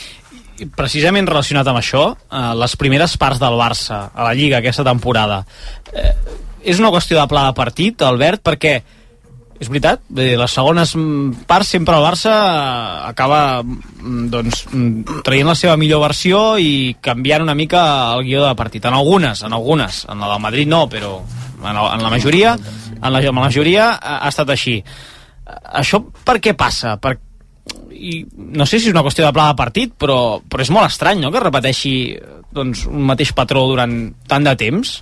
Mm. Precisament relacionat amb això, eh, les primeres parts del Barça a la Lliga aquesta temporada, eh, és una qüestió de pla de partit, Albert, perquè és veritat, les segones parts sempre el Barça acaba doncs, traient la seva millor versió i canviant una mica el guió de partit. En algunes, en algunes, en la del Madrid no, però en la, en la majoria, en la, en la majoria ha, ha estat així. Això per què passa? Per, i no sé si és una qüestió de pla de partit, però, però és molt estrany, no?, que repeteixi doncs, un mateix patró durant tant de temps.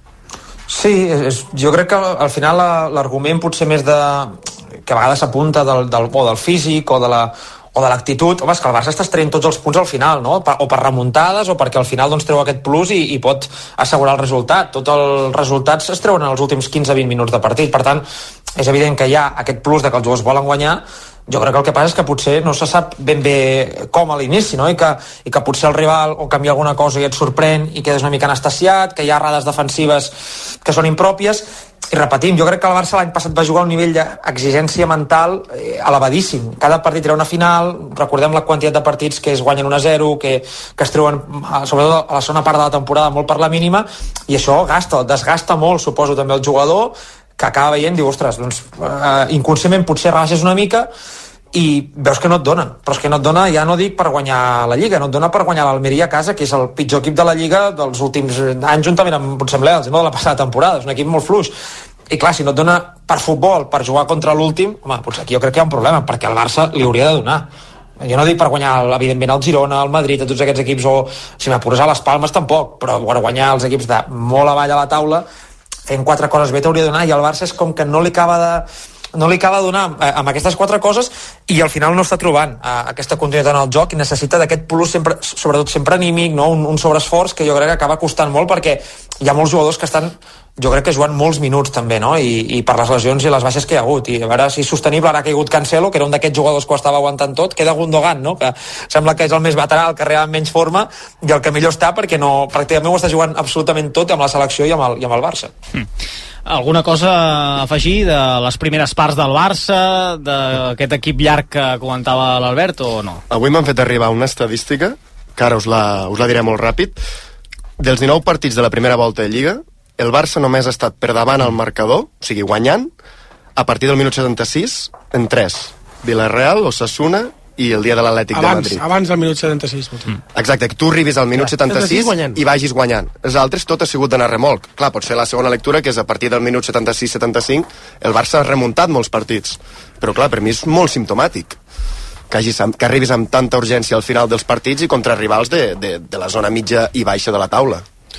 Sí, és, jo crec que al final l'argument potser més de que a vegades s'apunta del, del, o del físic o de la o de l'actitud, home, és que el Barça està traient tots els punts al final, no? O per remuntades o perquè al final doncs, treu aquest plus i, i pot assegurar el resultat. Tots els resultats es treuen en els últims quinze a vint minuts de partit, per tant és evident que hi ha aquest plus de que els jugadors volen guanyar. Jo crec que el que passa és que potser no se sap ben bé com a l'inici, no? I que, i que potser el rival o canvia alguna cosa i et sorprèn i quedes una mica anestesiat, que hi ha errades defensives que són impròpies. I repetim, jo crec que el Barça l'any passat va jugar a un nivell d'exigència mental eh, elevadíssim. Cada partit era una final, recordem la quantitat de partits que es guanyen un a zero, que, que es treuen, sobretot a la segona part de la temporada, molt per la mínima, i això gasta, desgasta molt, suposo, també el jugador, que acaba veient, diu, ostres, doncs, eh, inconscientment potser rebaixes una mica i veus que no et dona, però és que no et dona, ja no dic per guanyar la Lliga, no et dona per guanyar l'Almeria a casa, que és el pitjor equip de la Lliga dels últims anys, juntament amb potser amb l'Elx, no de la passada temporada, és un equip molt fluix, i clar, si no et dona per futbol, per jugar contra l'últim, home, potser aquí jo crec que hi ha un problema, perquè el Barça li hauria de donar. Jo no dic per guanyar, evidentment, el Girona, el Madrid, a tots aquests equips, o si m'apures a les Palmes tampoc, però per guanyar els equips de molt avall a la taula, fent quatre coses bé t'hauria de donar, i el Barça és com que no li acaba de no li acaba de donar eh, amb aquestes quatre coses, i al final no està trobant eh, aquesta continuïtat en el joc i necessita d'aquest plus sempre, sobretot sempre anímic, no? un, un sobreesforç que jo crec que acaba costant molt, perquè hi ha molts jugadors que estan, jo crec que jugant molts minuts també, no? I, i per les lesions i les baixes que hi ha hagut, i a veure si és sostenible. Ara ha caigut Cancelo, que era un d'aquests jugadors que ho estava aguantant tot, queda Gundogan, no? Que sembla que és el més veterà, el que rea menys forma i el que millor està, perquè no, pràcticament ho està jugant absolutament tot amb la selecció i amb el, i amb el Barça. Mm. Alguna cosa a afegir de les primeres parts del Barça, d'aquest equip llarg que comentava l'Albert, o no? Avui m'han fet arribar una estadística, que ara us la, us la diré molt ràpid. Dels dinou partits de la primera volta de Lliga, el Barça només ha estat per davant al marcador, o sigui, guanyant, a partir del minut setanta-sis, en tres. Villarreal, Osasuna i el dia de l'Atlètic de Madrid. Abans del minut setanta-sis. Mm. Exacte, que tu arribis al minut setanta-sis i vagis guanyant. Els altres tot ha sigut d'anar remolc. Clar, pot ser la segona lectura, que és a partir del minut setanta-sis setanta-cinc, el Barça ha remuntat molts partits. Però clar, per mi és molt simptomàtic que, hagis, que arribis amb tanta urgència al final dels partits i contra rivals de, de, de la zona mitja i baixa de la taula.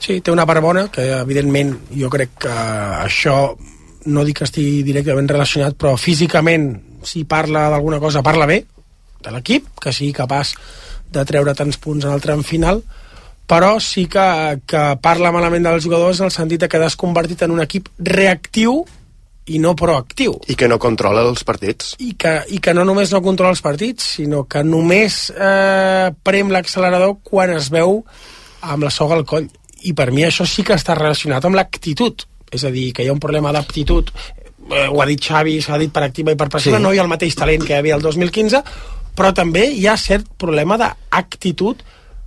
Sí, té una part bona, que evidentment jo crec que això, no dic que estigui directament relacionat, però físicament, si parla d'alguna cosa, parla bé de l'equip, que sigui capaç de treure tants punts en el tram final, però sí que, que parla malament dels jugadors en el sentit de que t'has convertit en un equip reactiu i no proactiu. I que no controla els partits. I que, i que no només no controla els partits, sinó que només eh, prem l'accelerador quan es veu amb la soga al coll. I per mi això sí que està relacionat amb l'actitud. És a dir, que hi ha un problema d'aptitud, eh, ho ha dit Xavi, s'ha dit per activa i per passiva, sí. No hi ha el mateix talent que hi havia el dos mil quinze, però també hi ha cert problema d'actitud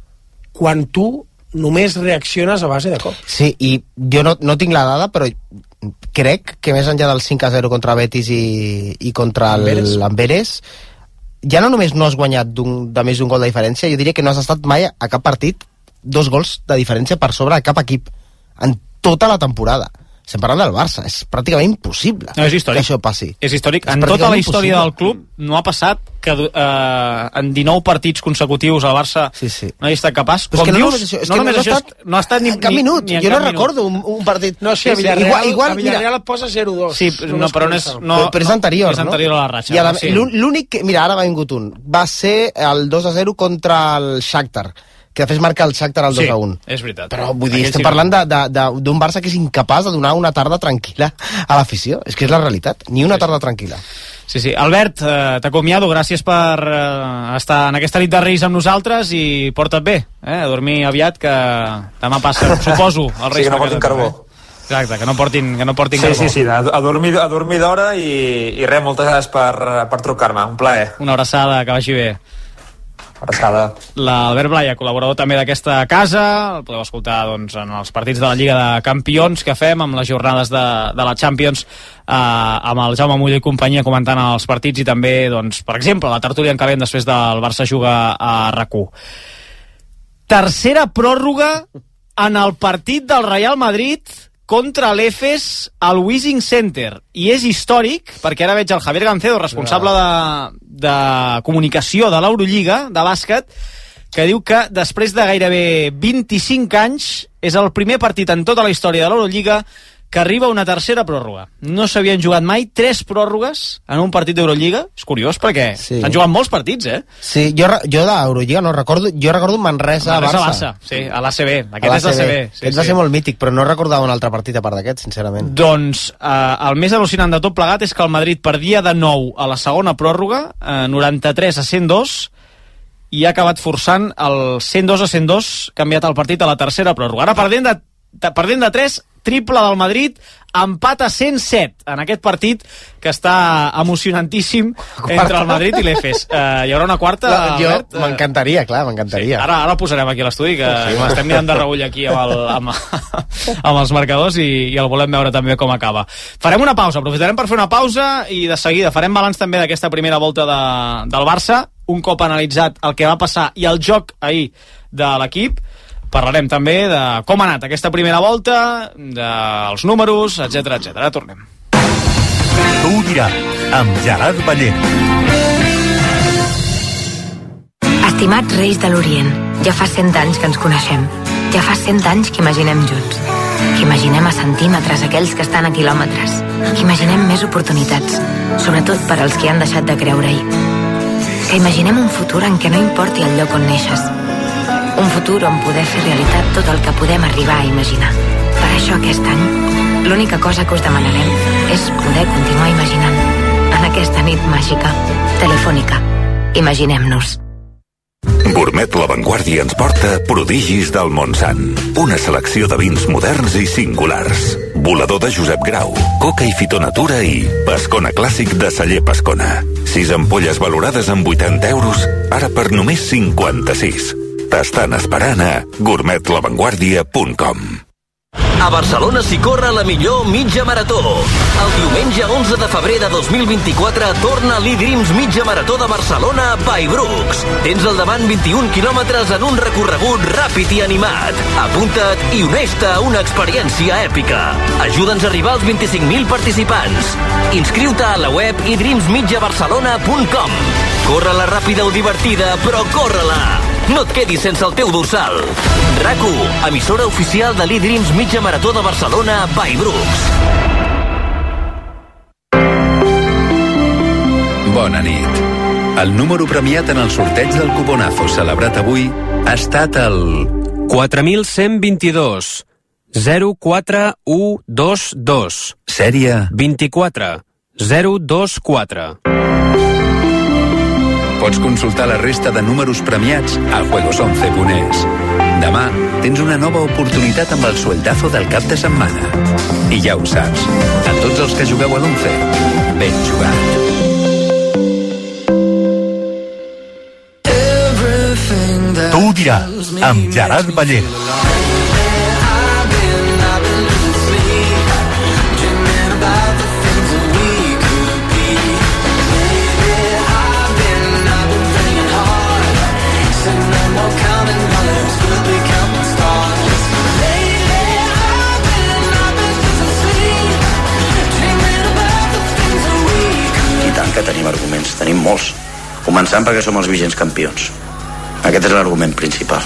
quan tu només reacciones a base de cop. Sí, i jo no, no tinc la dada, però crec que més enllà del cinc a zero contra Betis i, i contra l'Amberes, ja no només no has guanyat de més d'un gol de diferència, jo diria que no has estat mai a cap partit dos gols de diferència per sobre de cap equip en tota la temporada. Estem parlant del Barça, és pràcticament impossible no, és històric. Que això passi. És històric. És en tota la història impossible. del club no ha passat que eh, en dinou partits consecutius el Barça sí, sí. no hi ha estat capaç. Però és que no dius, només això, és no que només no, això ha estat, no ha estat ni, cap ni, minut. ni en jo cap no recordo un, un partit... No, sí, a Villarreal, igual, igual, a Villarreal et posa zero dos. Sí, no, però no és... No, però és anterior, no? És anterior a la ratxa. I a la, sí. L'únic que... Mira, ara m'ha vingut un. Va ser el dos a zero contra el Shakhtar, que de fet marca el Shakhtar al dos a un. Sí, és veritat. Però vull dir, Aquell estem sí parlant d'un Barça que és incapaç de donar una tarda tranquil·la a l'afició. És que és la realitat. Ni una tarda tranquil·la. Sí, sí. Albert, eh, t'acomiado. Gràcies per eh, estar en aquesta nit de Reis amb nosaltres i porta't bé. Eh? A dormir aviat, que demà passa, suposo, el Reis. Sí, que no portin carbó. Eh? Exacte, que no portin, que no portin sí, carbó. Sí, sí, a, a dormir, a dormir d'hora i, i res, moltes gràcies per, per trucar-me. Un plaer. Una abraçada, que vagi bé. Abraçada. L'Albert Blaya, col·laborador també d'aquesta casa, el podeu escoltar doncs, en els partits de la Lliga de Campions que fem, amb les jornades de, de la Champions, eh, amb el Jaume Muller i companyia comentant els partits, i també, doncs, per exemple, la tertúlia en calent després del Barça juga a R A C u. Tercera pròrroga en el partit del Real Madrid contra l'Efes al Wishing Center, i és històric perquè ara veig el Javier Gancedo, responsable de, de comunicació de l'Eurolliga de bàsquet, que diu que després de gairebé vint-i-cinc anys és el primer partit en tota la història de l'Eurolliga que arriba una tercera pròrroga. No s'havien jugat mai tres pròrrogues en un partit d'Eurolliga. És curiós perquè sí. Han jugat molts partits, eh? Sí, jo, jo d'Eurolliga no recordo, jo recordo Manresa-Barça. Manresa-Barça, sí, a l'A C B. Aquest és l'A C B. Sí, aquest va ser molt mític, però no recordava un altre partit a part d'aquest, sincerament. Doncs eh, el més al·lucinant de tot plegat és que el Madrid perdia de nou a la segona pròrroga, eh, noranta-tres a cent dos, i ha acabat forçant el cent dos a cent dos, canviat el partit a la tercera pròrroga. Ara perdent de, de, perdent de tres, triple del Madrid, empat a cent set en aquest partit que està emocionantíssim entre el Madrid i l'Efes. Uh, hi haurà una quarta, no, jo, Albert? M'encantaria, clar, m'encantaria. Sí, ara, ara posarem aquí a l'estudi, que sí, estem mirant de reull aquí amb, el, amb, amb els marcadors, i, i el volem veure també com acaba. Farem una pausa, aprofitarem per fer una pausa i de seguida farem balanç també d'aquesta primera volta de, del Barça, un cop analitzat el que va passar i el joc ahir de l'equip. Parlarem també de com ha anat aquesta primera volta, dels números, etcètera, etcètera. Tornem. Tu ho diràs, amb Gerard Ballén. Estimats Reis de l'Orient, ja fa cent anys que ens coneixem. Ja fa cent anys que imaginem junts. Que imaginem a centímetres aquells que estan a quilòmetres. Que imaginem més oportunitats, sobretot per als que han deixat de creure-hi. Que imaginem un futur en què no importi el lloc on neixes. Un futur on poder fer realitat tot el que podem arribar a imaginar. Per això aquest any, l'única cosa que us demanarem és poder continuar imaginant. En aquesta nit màgica, Telefònica. Imaginem-nos. Gourmet La Vanguardia ens porta Prodigis del Montsant. Una selecció de vins moderns i singulars. Volador de Josep Grau, Coca i Fitonatura i Pascona Clàssic de Celler Pascona. Sis ampolles valorades amb vuitanta euros, ara per només cinquanta-sis. T'estan esperant a gourmet la vanguardia punt com. A Barcelona s'hi corre la millor mitja marató. El diumenge onze de febrer de dos mil vint-i-quatre torna l'E-Dreams Mitja Marató de Barcelona by Brooks. Tens al davant vint-i-un quilòmetres en un recorregut ràpid i animat. Apunta't i uneix-te a una experiència èpica. Ajuda'ns a arribar als vint-i-cinc mil participants. Inscriu-te a la web i dreams mitja barcelona punt com. Corre-la ràpida o divertida, però corre-la! No et quedis sense el teu dorsal. RAC u, emissora oficial de l'e-Dreams Mitja Marató de Barcelona by Brooks. Bona nit. El número premiat en el sorteig del cuponazo celebrat avui ha estat el... quatre mil cent vint-i-dos zero quatre u dos dos. Sèrie... vint-i-quatre zero dos quatre. Pots consultar la resta de números premiats a juegos once punt es. Demà tens una nova oportunitat amb el sueldazo del cap de setmana. I ja ho saps, a tots els que jugueu a l'once, ben jugat. Tu ho diràs, amb Gerard Ballén. I tant que tenim arguments, tenim molts. Començant perquè som els vigents campions. Aquest és l'argument principal.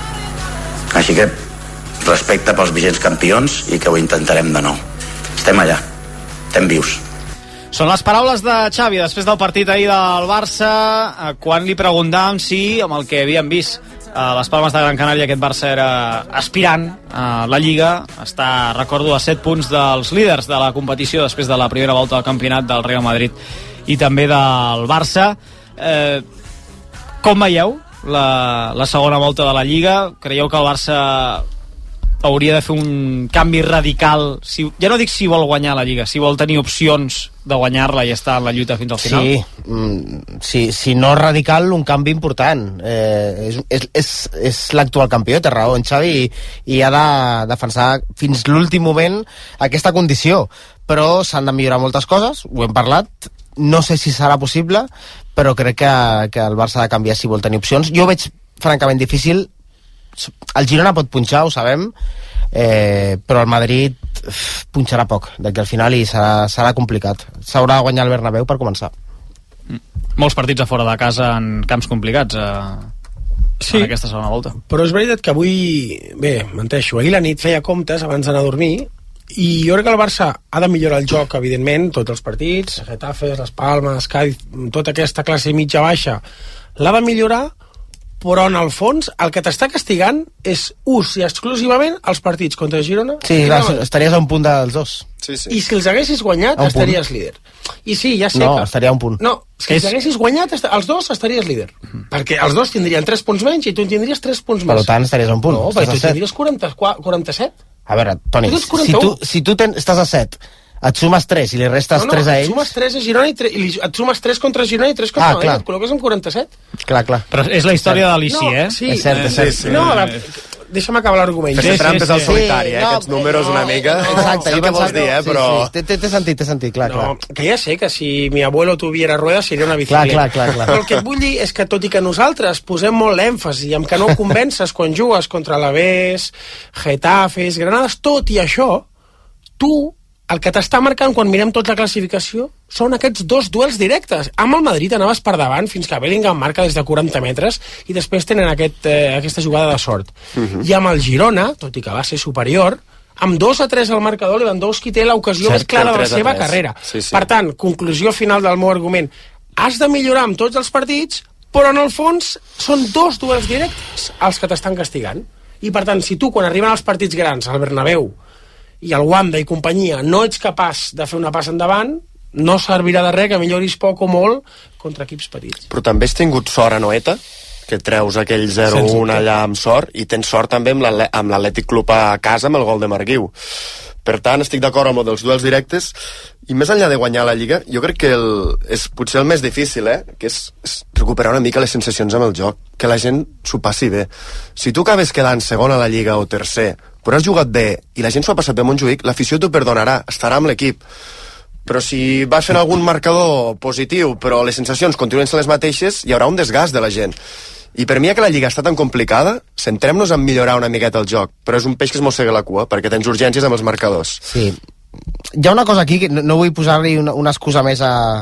Així que respecte pels vigents campions i que ho intentarem de nou. Estem allà, estem vius. Són les paraules de Xavi després del partit ahir del Barça, quan li preguntàvem si, amb el que havíem vist a les Palmes de Gran Canària, aquest Barça era aspirant a la Lliga. Està, recordo, a set punts dels líders de la competició després de la primera volta del campionat del Real Madrid i també del Barça. Eh, com veieu La, la segona volta de la Lliga? Creieu que el Barça hauria de fer un canvi radical? Si, ja no dic si vol guanyar la Lliga, si vol tenir opcions de guanyar-la i estar en la lluita fins al final. Sí, mm, sí, si no radical, un canvi important. Eh, és és, és, és l'actual campió, té raó en Xavi, i, i ha de defensar fins l'últim moment aquesta condició. Però s'han de millorar moltes coses, ho hem parlat. No sé si serà possible, però crec que, que el Barça ha de canviar si vol tenir opcions. Jo ho veig francament difícil. El Girona pot punxar, ho sabem, eh, però el Madrid uf, punxarà poc d'aquí al final i serà, serà complicat. S'haurà de guanyar el Bernabéu per començar. Molts partits a fora de casa en camps complicats eh, sí, en aquesta segona volta. Però és veritat que avui, bé, menteixo, ahir la nit feia comptes abans d'anar a dormir, i jo crec que el Barça ha de millorar el joc, evidentment, tots els partits, Getafe, Les Palmes, Cádiz, tota aquesta classe mitja-baixa, l'ha de millorar, però en el fons el que t'està castigant és ús i exclusivament els partits contra Girona. Sí, clar, estaries a un punt dels dos. Sí, sí. I si els haguessis guanyat, estaries líder. I sí, ja sé no, que... No, estaria a un punt. No, si els haguessis guanyat, els dos estaries líder. Mm. Perquè els dos tindrien tres punts menys i tu en tindries tres punts més. Per tant, estaries a un punt. No, perquè tu tindries quaranta-set. A veure, Toni, si tu, si tu ten, estàs a set, et sumes tres i li restes no, no, tres a ells... et sumes tres a Girona i, tre, i et sumes tres contra Girona i tres contra ah, Madrid, et col·loques amb quaranta-set. Clar, clar. Però és la història de l'Ici, no, eh? Sí, és cert, és cert. Sí, sí. No, a veure, deixa'm acabar l'argument. Fer sí, trampes sí, al solitari, sí, eh? No, aquests números no, una mica... Exacte, el que vols dir, eh? Però... Sí, sí, té, té sentit, té sentit, clar, no, clar. Que ja sé que si mi abuelo tuviera ruedas seria una bicicleta. Clar, clar, clar, clar. Però el que et vull dir és que tot i que nosaltres posem molt l'èmfasi amb que no convences quan jugues contra l'Alavés, Getafes, Granades, tot i això, tu, el que t'està marcant quan mirem tota la classificació són aquests dos duels directes. Amb el Madrid anaves per davant fins que Bellingham marca des de quaranta metres i després tenen aquest, eh, aquesta jugada de sort. Uh -huh. I amb el Girona, tot i que va ser superior, amb dos a tres al marcador, Lewandowski té l'ocasió més clara de la seva carrera. Sí, sí. Per tant, conclusió final del meu argument, has de millorar amb tots els partits, però en el fons són dos duels directes els que t'estan castigant. I per tant, si tu quan arriben els partits grans al Bernabéu i el Wanda i companyia no ets capaç de fer una passa endavant, no servirà de res que milloris poc o molt contra equips petits. Però també has tingut sort a Noeta, que treus aquell zero un allà amb sort, i tens sort també amb l'Atlètic Club a casa amb el gol de Marguiu. Per tant, estic d'acord amb el dels duels directes, i més enllà de guanyar la Lliga, jo crec que el, és potser el més difícil, eh? que és, és recuperar una mica les sensacions amb el joc, que la gent s'ho passi bé. Si tu acabes quedant segon a la Lliga o tercer, però has jugat bé i la gent s'ho ha passat bé a Montjuïc, l'afició t'ho perdonarà, estarà amb l'equip. Però si vas fent algun marcador positiu però les sensacions continuen sent les mateixes, hi haurà un desgast de la gent. I per mi que la Lliga està tan complicada, centrem-nos en millorar una miqueta el joc, però és un peix que es mossega la cua, perquè tens urgències amb els marcadors. Sí. Hi ha una cosa aquí, que no, no vull posar-li una, una excusa més a,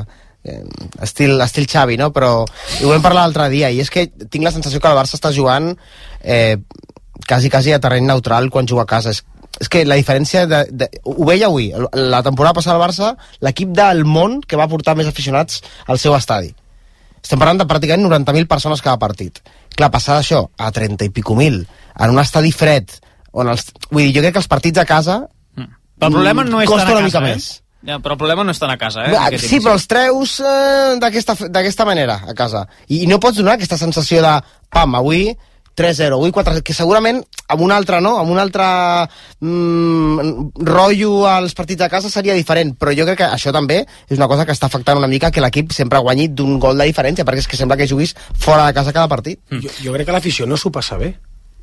eh, estil, estil Xavi, no? Però ho vam parlar l'altre dia, i és que tinc la sensació que el Barça està jugant eh, quasi, quasi a terreny neutral quan juga a casa. És, és que la diferència de, de, ho veia avui, la temporada passada al Barça, l'equip del món que va portar més aficionats al seu estadi. Estem parlant de pràcticament noranta mil persones cada partit. Clar, passar d'això a trenta i pico mil en un estadi fred, on els, vull dir, jo crec que els partits a casa mm. el problema no és costa estar a una casa, mica eh? més. Ja, però el problema no és estar a casa, eh? Va, sí, però els treus eh, d'aquesta manera a casa. I, I no pots donar aquesta sensació de pam, avui tres zero, avui quatre zero, que segurament amb un altre, no? Amb un altre mm, rotllo als partits de casa seria diferent, però jo crec que això també és una cosa que està afectant una mica que l'equip sempre guanyi d'un gol de diferència, perquè és que sembla que juguis fora de casa cada partit. Mm. Jo, jo crec que l'afició no s'ho passa bé.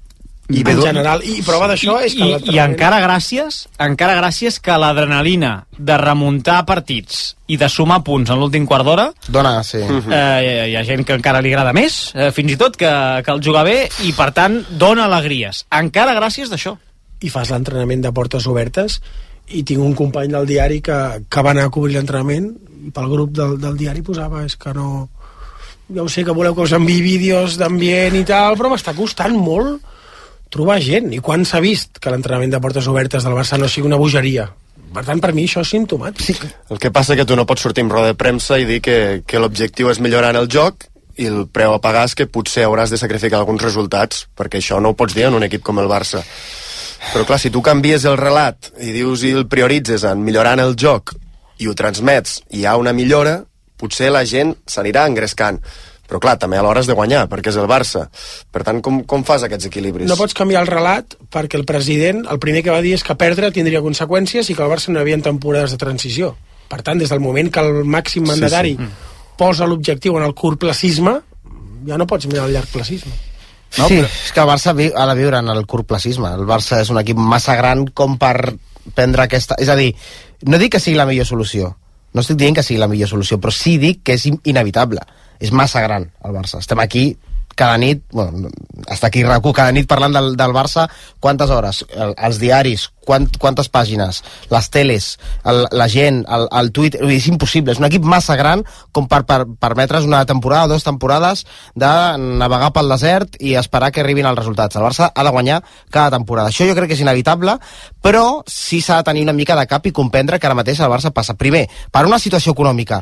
I en general, i prova d'això és que I, i encara gràcies encara gràcies que l'adrenalina de remuntar partits i de sumar punts en l'últim quart d'hora dona, sí. eh, hi ha gent que encara li agrada més, eh, fins i tot que, que el jugar bé, i per tant dona alegries, encara gràcies d'això. I fas l'entrenament de portes obertes, i tinc un company del diari que, que va anar a cobrir l'entrenament i pel grup del, del diari posava és que no, ja ho sé que voleu que us enviï vídeos d'ambient i tal, però m'està costant molt trobar gent, i quan s'ha vist que l'entrenament de portes obertes del Barça no sigui una bogeria? Per tant, per mi això és simptomàtic. El que passa que tu no pots sortir amb roda de premsa i dir que, que l'objectiu és millorar en el joc i el preu a pagar és que potser hauràs de sacrificar alguns resultats, perquè això no ho pots dir en un equip com el Barça. Però clar, si tu canvies el relat i dius i el prioritzes en millorar en el joc i ho transmets i hi ha una millora, potser la gent s'anirà engrescant. Però clar, també alhora has de guanyar, perquè és el Barça. Per tant, com, com fas aquests equilibris? No pots canviar el relat perquè el president el primer que va dir és que perdre tindria conseqüències i que el Barça no hi havia temporades de transició. Per tant, des del moment que el màxim mandatari sí, sí. posa l'objectiu en el curtplacisme, ja no pots mirar el llargplacisme. No, sí, però... és que el Barça ha de viure en el curtplacisme. El Barça és un equip massa gran com per prendre aquesta... És a dir, no dic que sigui la millor solució, no estic dient que sigui la millor solució, però sí dic que és inevitable. És massa gran el Barça. Estem aquí cada nit, bueno, està aquí RAC1 cada nit parlant del, del Barça, quantes hores, el, els diaris, quant, quantes pàgines, les teles, el, la gent, el, el Twitter, és impossible, és un equip massa gran com per, per permetre's una temporada o dues temporades de navegar pel desert i esperar que arribin els resultats. El Barça ha de guanyar cada temporada. Això jo crec que és inevitable, però sí s'ha de tenir una mica de cap i comprendre que ara mateix el Barça passa, primer, per una situació econòmica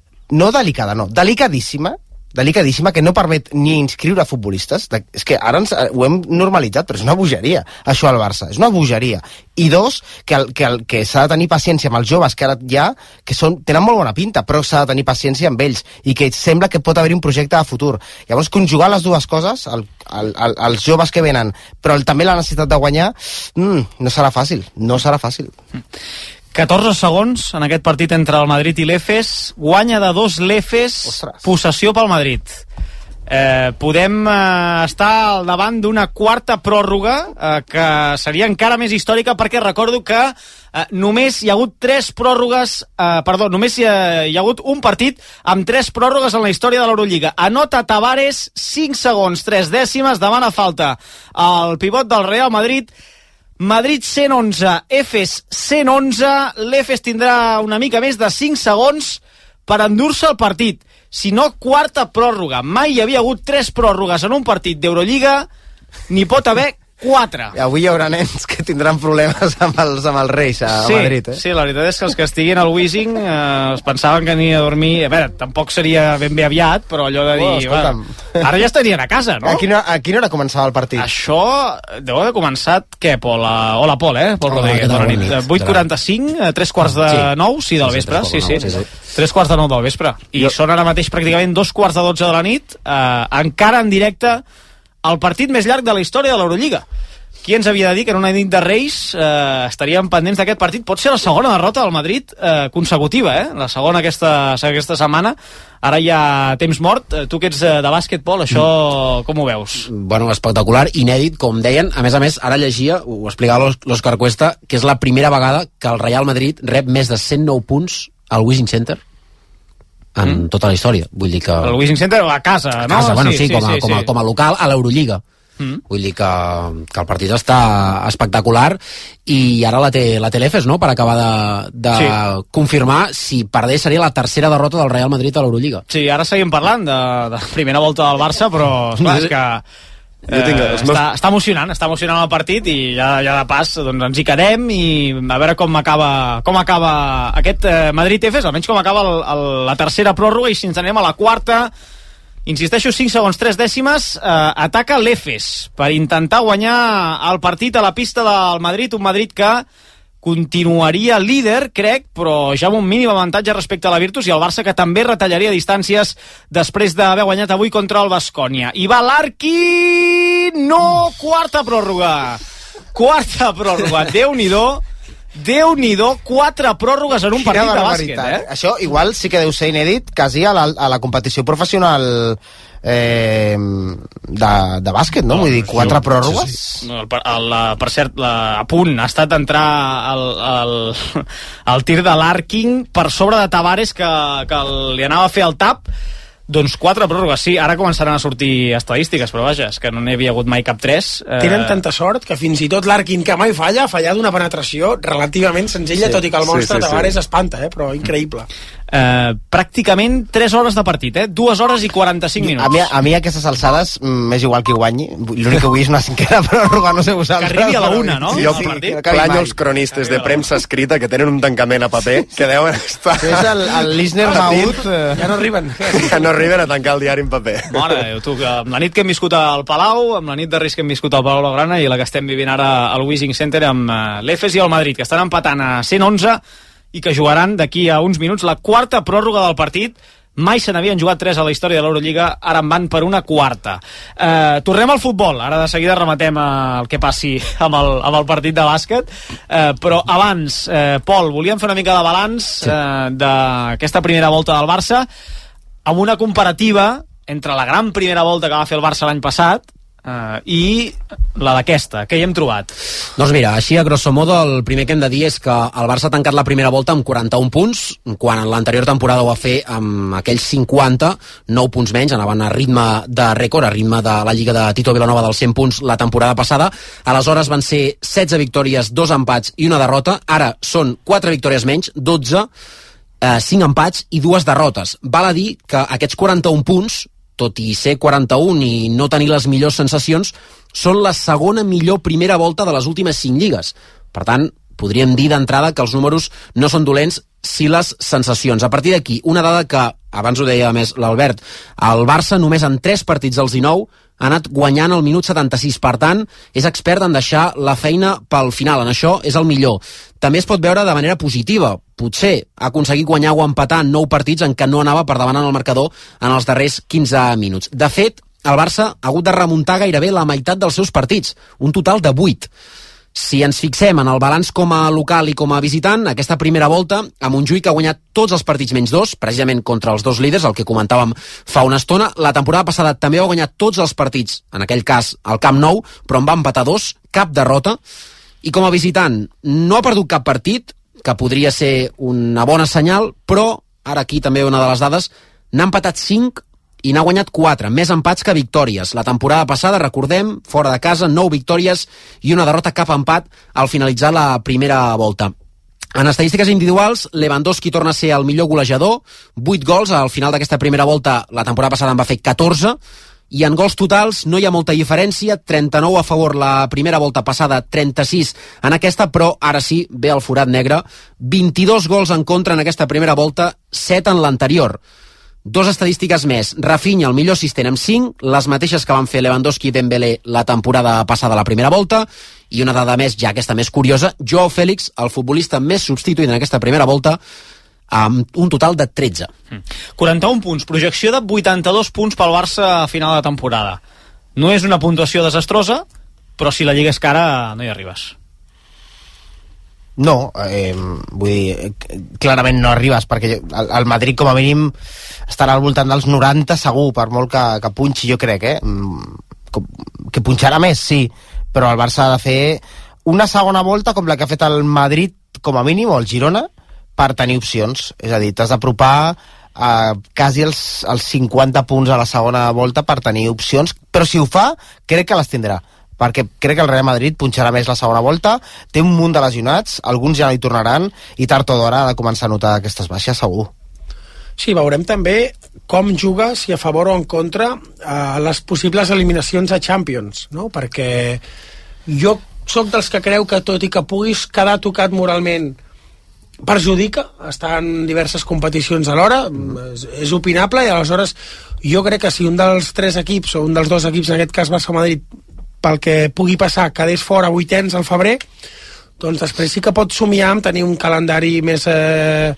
no delicada, no, delicadíssima, delicadíssima, que no permet ni inscriure futbolistes. De, és que ara ens, ho hem normalitzat, però és una bogeria, això al Barça, és una bogeria. I dos, que, el, que, el, que s'ha de tenir paciència amb els joves que ara hi ha, que són, tenen molt bona pinta, però s'ha de tenir paciència amb ells, i que sembla que pot haver un projecte de futur. Llavors, conjugar les dues coses, el, el, el, els joves que venen, però el, també la necessitat de guanyar, mmm, no serà fàcil, no serà fàcil. catorze segons en aquest partit entre el Madrid i l'Efes, guanya de dos l'Efes, possessió pel Madrid. Eh, podem eh, estar al davant d'una quarta pròrroga eh, que seria encara més històrica, perquè recordo que eh, només hi ha hagut tres pròrrogues, eh, perdó, només hi ha, hi ha hagut un partit amb tres pròrrogues en la història de l'Eurolliga. Anota Tavares, cinc segons, tres dècimes, demana falta al pivot del Real Madrid. Madrid cent onze, Efes cent onze, l'Efes tindrà una mica més de cinc segons per endur-se el partit. Si no, quarta pròrroga. Mai hi havia hagut tres pròrrogues en un partit d'Eurolliga, ni pot haver quatre. I avui hi haurà nens que tindran problemes amb els, amb els Reis a, sí, a Madrid, eh? Sí, la veritat és que els que estiguin al Wiesing eh, es pensaven que anirien a dormir... A veure, tampoc seria ben bé aviat, però allò de dir... Oh, va, ara ja estarien a casa, no? A quina, a quina hora començava el partit? Això deu haver començat, què, Pol? A... Hola, Pol, eh? Pol Rodríguez, bona nit. vuit quaranta-cinc, tres quarts de nou, sí, del vespre, sí, sí. Tres quarts de nou del vespre. I són ara mateix pràcticament dos quarts de dotze de la nit, eh, encara en directe, el partit més llarg de la història de l'Eurolliga. Qui ens havia de dir que en una nit de Reis eh, estaríem pendents d'aquest partit? Pot ser la segona derrota del Madrid eh, consecutiva, eh? La segona aquesta, aquesta setmana. Ara hi ha temps mort. Tu que ets de bàsquetbol, això com ho veus? Bueno, espectacular, inèdit, com deien. A més a més, ara llegia, ho explicava l'Òscar Cuesta, que és la primera vegada que el Real Madrid rep més de cent nou punts al Wiesing Center en mm. tota la història. Vull dir que... El Wiesing Center o a casa, no? A casa, bueno, sí, sí, sí, com, a, sí, com, a, sí. com a local a l'Eurolliga. mm. vull dir que, que el partit està espectacular, i ara la té, la té l'Efes, no?, per acabar de, de sí. confirmar si perdés seria la tercera derrota del Real Madrid a l'Eurolliga. Sí, ara seguim parlant de, de la primera volta del Barça, però esclar, és que Eh, meus... està, està emocionant, està emocionant el partit, i ja, ja de pas doncs, ens hi quedem i a veure com acaba, com acaba aquest eh, Madrid-Efes, almenys com acaba el, el, la tercera pròrroga, i si ens anem a la quarta, insisteixo, cinc segons tres dècimes, eh, ataca l'Efes per intentar guanyar el partit a la pista del Madrid, un Madrid que continuaria líder, crec, però ja amb un mínim avantatge respecte a la Virtus, i el Barça que també retallaria distàncies després d'haver guanyat avui contra el Baskonia. I va l'Arqui! No! Quarta pròrroga! Quarta pròrroga! Déu-n'hi-do! Déu-n'hi-do, quatre pròrrogues en un Quina partit de bàsquet, eh? Això igual sí que deu ser inèdit quasi a la, a la competició professional eh, de, de bàsquet, no? no Vull dir, quatre sí, pròrrogues? Sí, sí. No, el, el, per cert, la, a punt ha estat entrar el, el, el tir de l'Arking per sobre de Tavares, que, que li anava a fer el tap. Doncs quatre pròrrogues, sí, ara començaran a sortir estadístiques, però vaja, és que no n'hi havia hagut mai cap tres. Eh... Tenen tanta sort que fins i tot l'Arkin, que mai falla, ha fallat una penetració relativament senzilla, sí, tot i que el monstre sí, sí, Tavares sí. espanta, eh? Però increïble. Eh, pràcticament tres hores de partit, eh? dues hores i quaranta-cinc minuts. A mi, a mi aquestes alçades m'és igual que guanyi. L'únic que vull és una cinquena pròrroga, no sé vosaltres. Que arribi a la una, no? Jo sí, planyo els cronistes de premsa escrita que tenen un tancament a paper que deuen estar... És el, el Lisner Maut... Ja no arriben. Ja no arriben a tancar el diari en paper. Mare de Déu, tu, amb la nit que hem viscut al Palau, amb la nit de risc que hem viscut al Palau Blaugrana i la que estem vivint ara al Wishing Center amb l'Efes i el Madrid, que estan empatant a cent onze i que jugaran d'aquí a uns minuts la quarta pròrroga del partit. Mai se n'havien jugat tres a la història de l'Eurolliga, ara en van per una quarta. Eh, tornem al futbol, ara de seguida rematem el que passi amb el, amb el partit de bàsquet, eh, però abans, eh, Pol, volíem fer una mica de balanç sí. eh, d'aquesta primera volta del Barça, amb una comparativa entre la gran primera volta que va fer el Barça l'any passat Uh, i la d'aquesta, què hi hem trobat? Doncs mira, així a grosso modo el primer que hem de dir és que el Barça ha tancat la primera volta amb quaranta-un punts, quan en l'anterior temporada ho va fer amb aquells cinquanta, nou punts menys, anaven a ritme de rècord, a ritme de la Lliga de Tito Vilanova dels cent punts la temporada passada. Aleshores van ser setze victòries, dos empats i una derrota. Ara són quatre victòries menys, dotze, eh, cinc empats i dues derrotes. Val a dir que aquests quaranta-un punts, tot i ser quaranta-un i no tenir les millors sensacions, són la segona millor primera volta de les últimes cinc lligues. Per tant, podríem dir d'entrada que els números no són dolents, si les sensacions. A partir d'aquí, una dada que, abans ho deia més l'Albert, el Barça només en tres partits dels dinou ha anat guanyant al minut setanta-sis. Per tant, és expert en deixar la feina pel final. En això és el millor. També es pot veure de manera positiva. Potser ha aconseguit guanyar o empatar nou partits en què no anava per davant en el marcador en els darrers quinze minuts. De fet, el Barça ha hagut de remuntar gairebé la meitat dels seus partits, un total de vuit. Si ens fixem en el balanç com a local i com a visitant, aquesta primera volta, a Montjuïc ha guanyat tots els partits menys dos, precisament contra els dos líders, el que comentàvem fa una estona. La temporada passada també va guanyar tots els partits, en aquell cas al Camp Nou, però en va empatar dos, cap derrota. I com a visitant no ha perdut cap partit, que podria ser una bona senyal, però, ara aquí també una de les dades, n'ha empatat cinc i n'ha guanyat quatre, més empats que victòries. La temporada passada, recordem, fora de casa, nou victòries i una derrota, cap empat al finalitzar la primera volta. En estadístiques individuals, Lewandowski torna a ser el millor golejador, vuit gols al final d'aquesta primera volta, la temporada passada en va fer catorze, i en gols totals no hi ha molta diferència, trenta-nou a favor la primera volta passada, trenta-sis en aquesta, però ara sí, ve el forat negre, vint-i-dos gols en contra en aquesta primera volta, set en l'anterior. Dos estadístiques més. Rafinha, el millor assistent amb cinc, les mateixes que van fer Lewandowski i Dembélé la temporada passada a la primera volta, i una dada més, ja aquesta més curiosa, Joao Félix, el futbolista més substituït en aquesta primera volta, amb un total de tretze. quaranta-un punts, projecció de vuitanta-dos punts pel Barça a final de temporada. No és una puntuació desastrosa, però si la Lliga és cara no hi arribes. No, eh, vull dir, clarament no arribes, perquè el, el Madrid com a mínim estarà al voltant dels noranta segur, per molt que, que punxi, jo crec, eh? Que punxarà més, sí, però el Barça ha de fer una segona volta com la que ha fet el Madrid com a mínim, o el Girona, per tenir opcions. És a dir, t'has d'apropar uh, quasi els, els cinquanta punts a la segona volta per tenir opcions, però si ho fa, crec que les tindrà, perquè crec que el Real Madrid punxarà més la segona volta, té un munt de lesionats, alguns ja no hi tornaran, i tard o d'hora ha de començar a notar aquestes baixes, segur. Sí, veurem també com juga, si a favor o en contra, a les possibles eliminacions a Champions, no? Perquè jo soc dels que creu que tot i que puguis quedar tocat moralment perjudica estar en diverses competicions alhora, és, és opinable, i aleshores jo crec que si un dels tres equips o un dels dos equips, en aquest cas Barça o Madrid, pel que pugui passar, quedés fora vuitens al febrer, doncs després sí que pot somiar amb tenir un calendari més eh,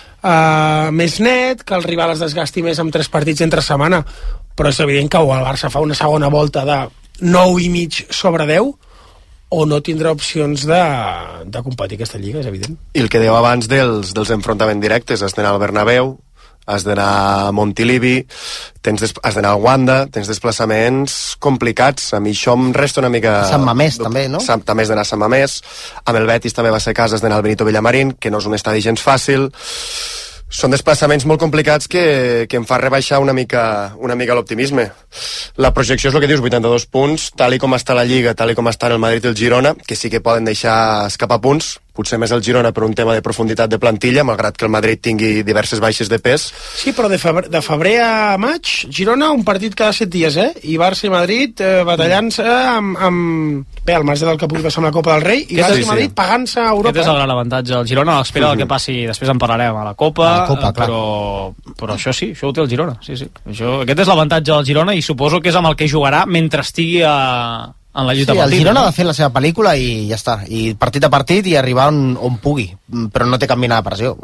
Uh, més net, que el rival es desgasti més amb tres partits entre setmana, però és evident que o el Barça fa una segona volta de nou i mig sobre deu o no tindrà opcions de, de competir aquesta lliga, és evident. I el que dèieu abans dels, dels enfrontaments directes, has d'anar al Bernabéu, has d'anar a Montilivi, tens des, has d'anar a Wanda, tens desplaçaments complicats. A mi això em resta una mica... Sant Mamés, també, no? Sant, també has d'anar a Sant Mamés. Amb el Betis també va ser cas, has d'anar al Benito Villamarín, que no és un estadi gens fàcil. Són desplaçaments molt complicats que, que em fa rebaixar una mica, una mica l'optimisme. La projecció és el que dius, vuitanta-dos punts, tal i com està la Lliga, tal i com estan el Madrid i el Girona, que sí que poden deixar escapar punts, potser més el Girona per un tema de profunditat de plantilla, malgrat que el Madrid tingui diverses baixes de pes. Sí, però de febrer, de febrer a maig, Girona un partit cada set dies, eh? I Barça i Madrid eh, batallant-se amb, amb... Bé, al marge del que pugui passar amb la Copa del Rei, i Barça sí, i Madrid sí. pagant-se a Europa. Aquest és el gran avantatge. El Girona l'espera del que passi, després en parlarem, a la Copa, a la Copa però, però això sí, això ho té el Girona. Sí, sí. Això, aquest és l'avantatge del Girona i suposo que és amb el que jugarà mentre estigui a... en la lluita sí, partit, el Girona no? ha de fer la seva pel·lícula i ja està, i partit a partit i arribar on, on pugui, però no té cap mena de pressió.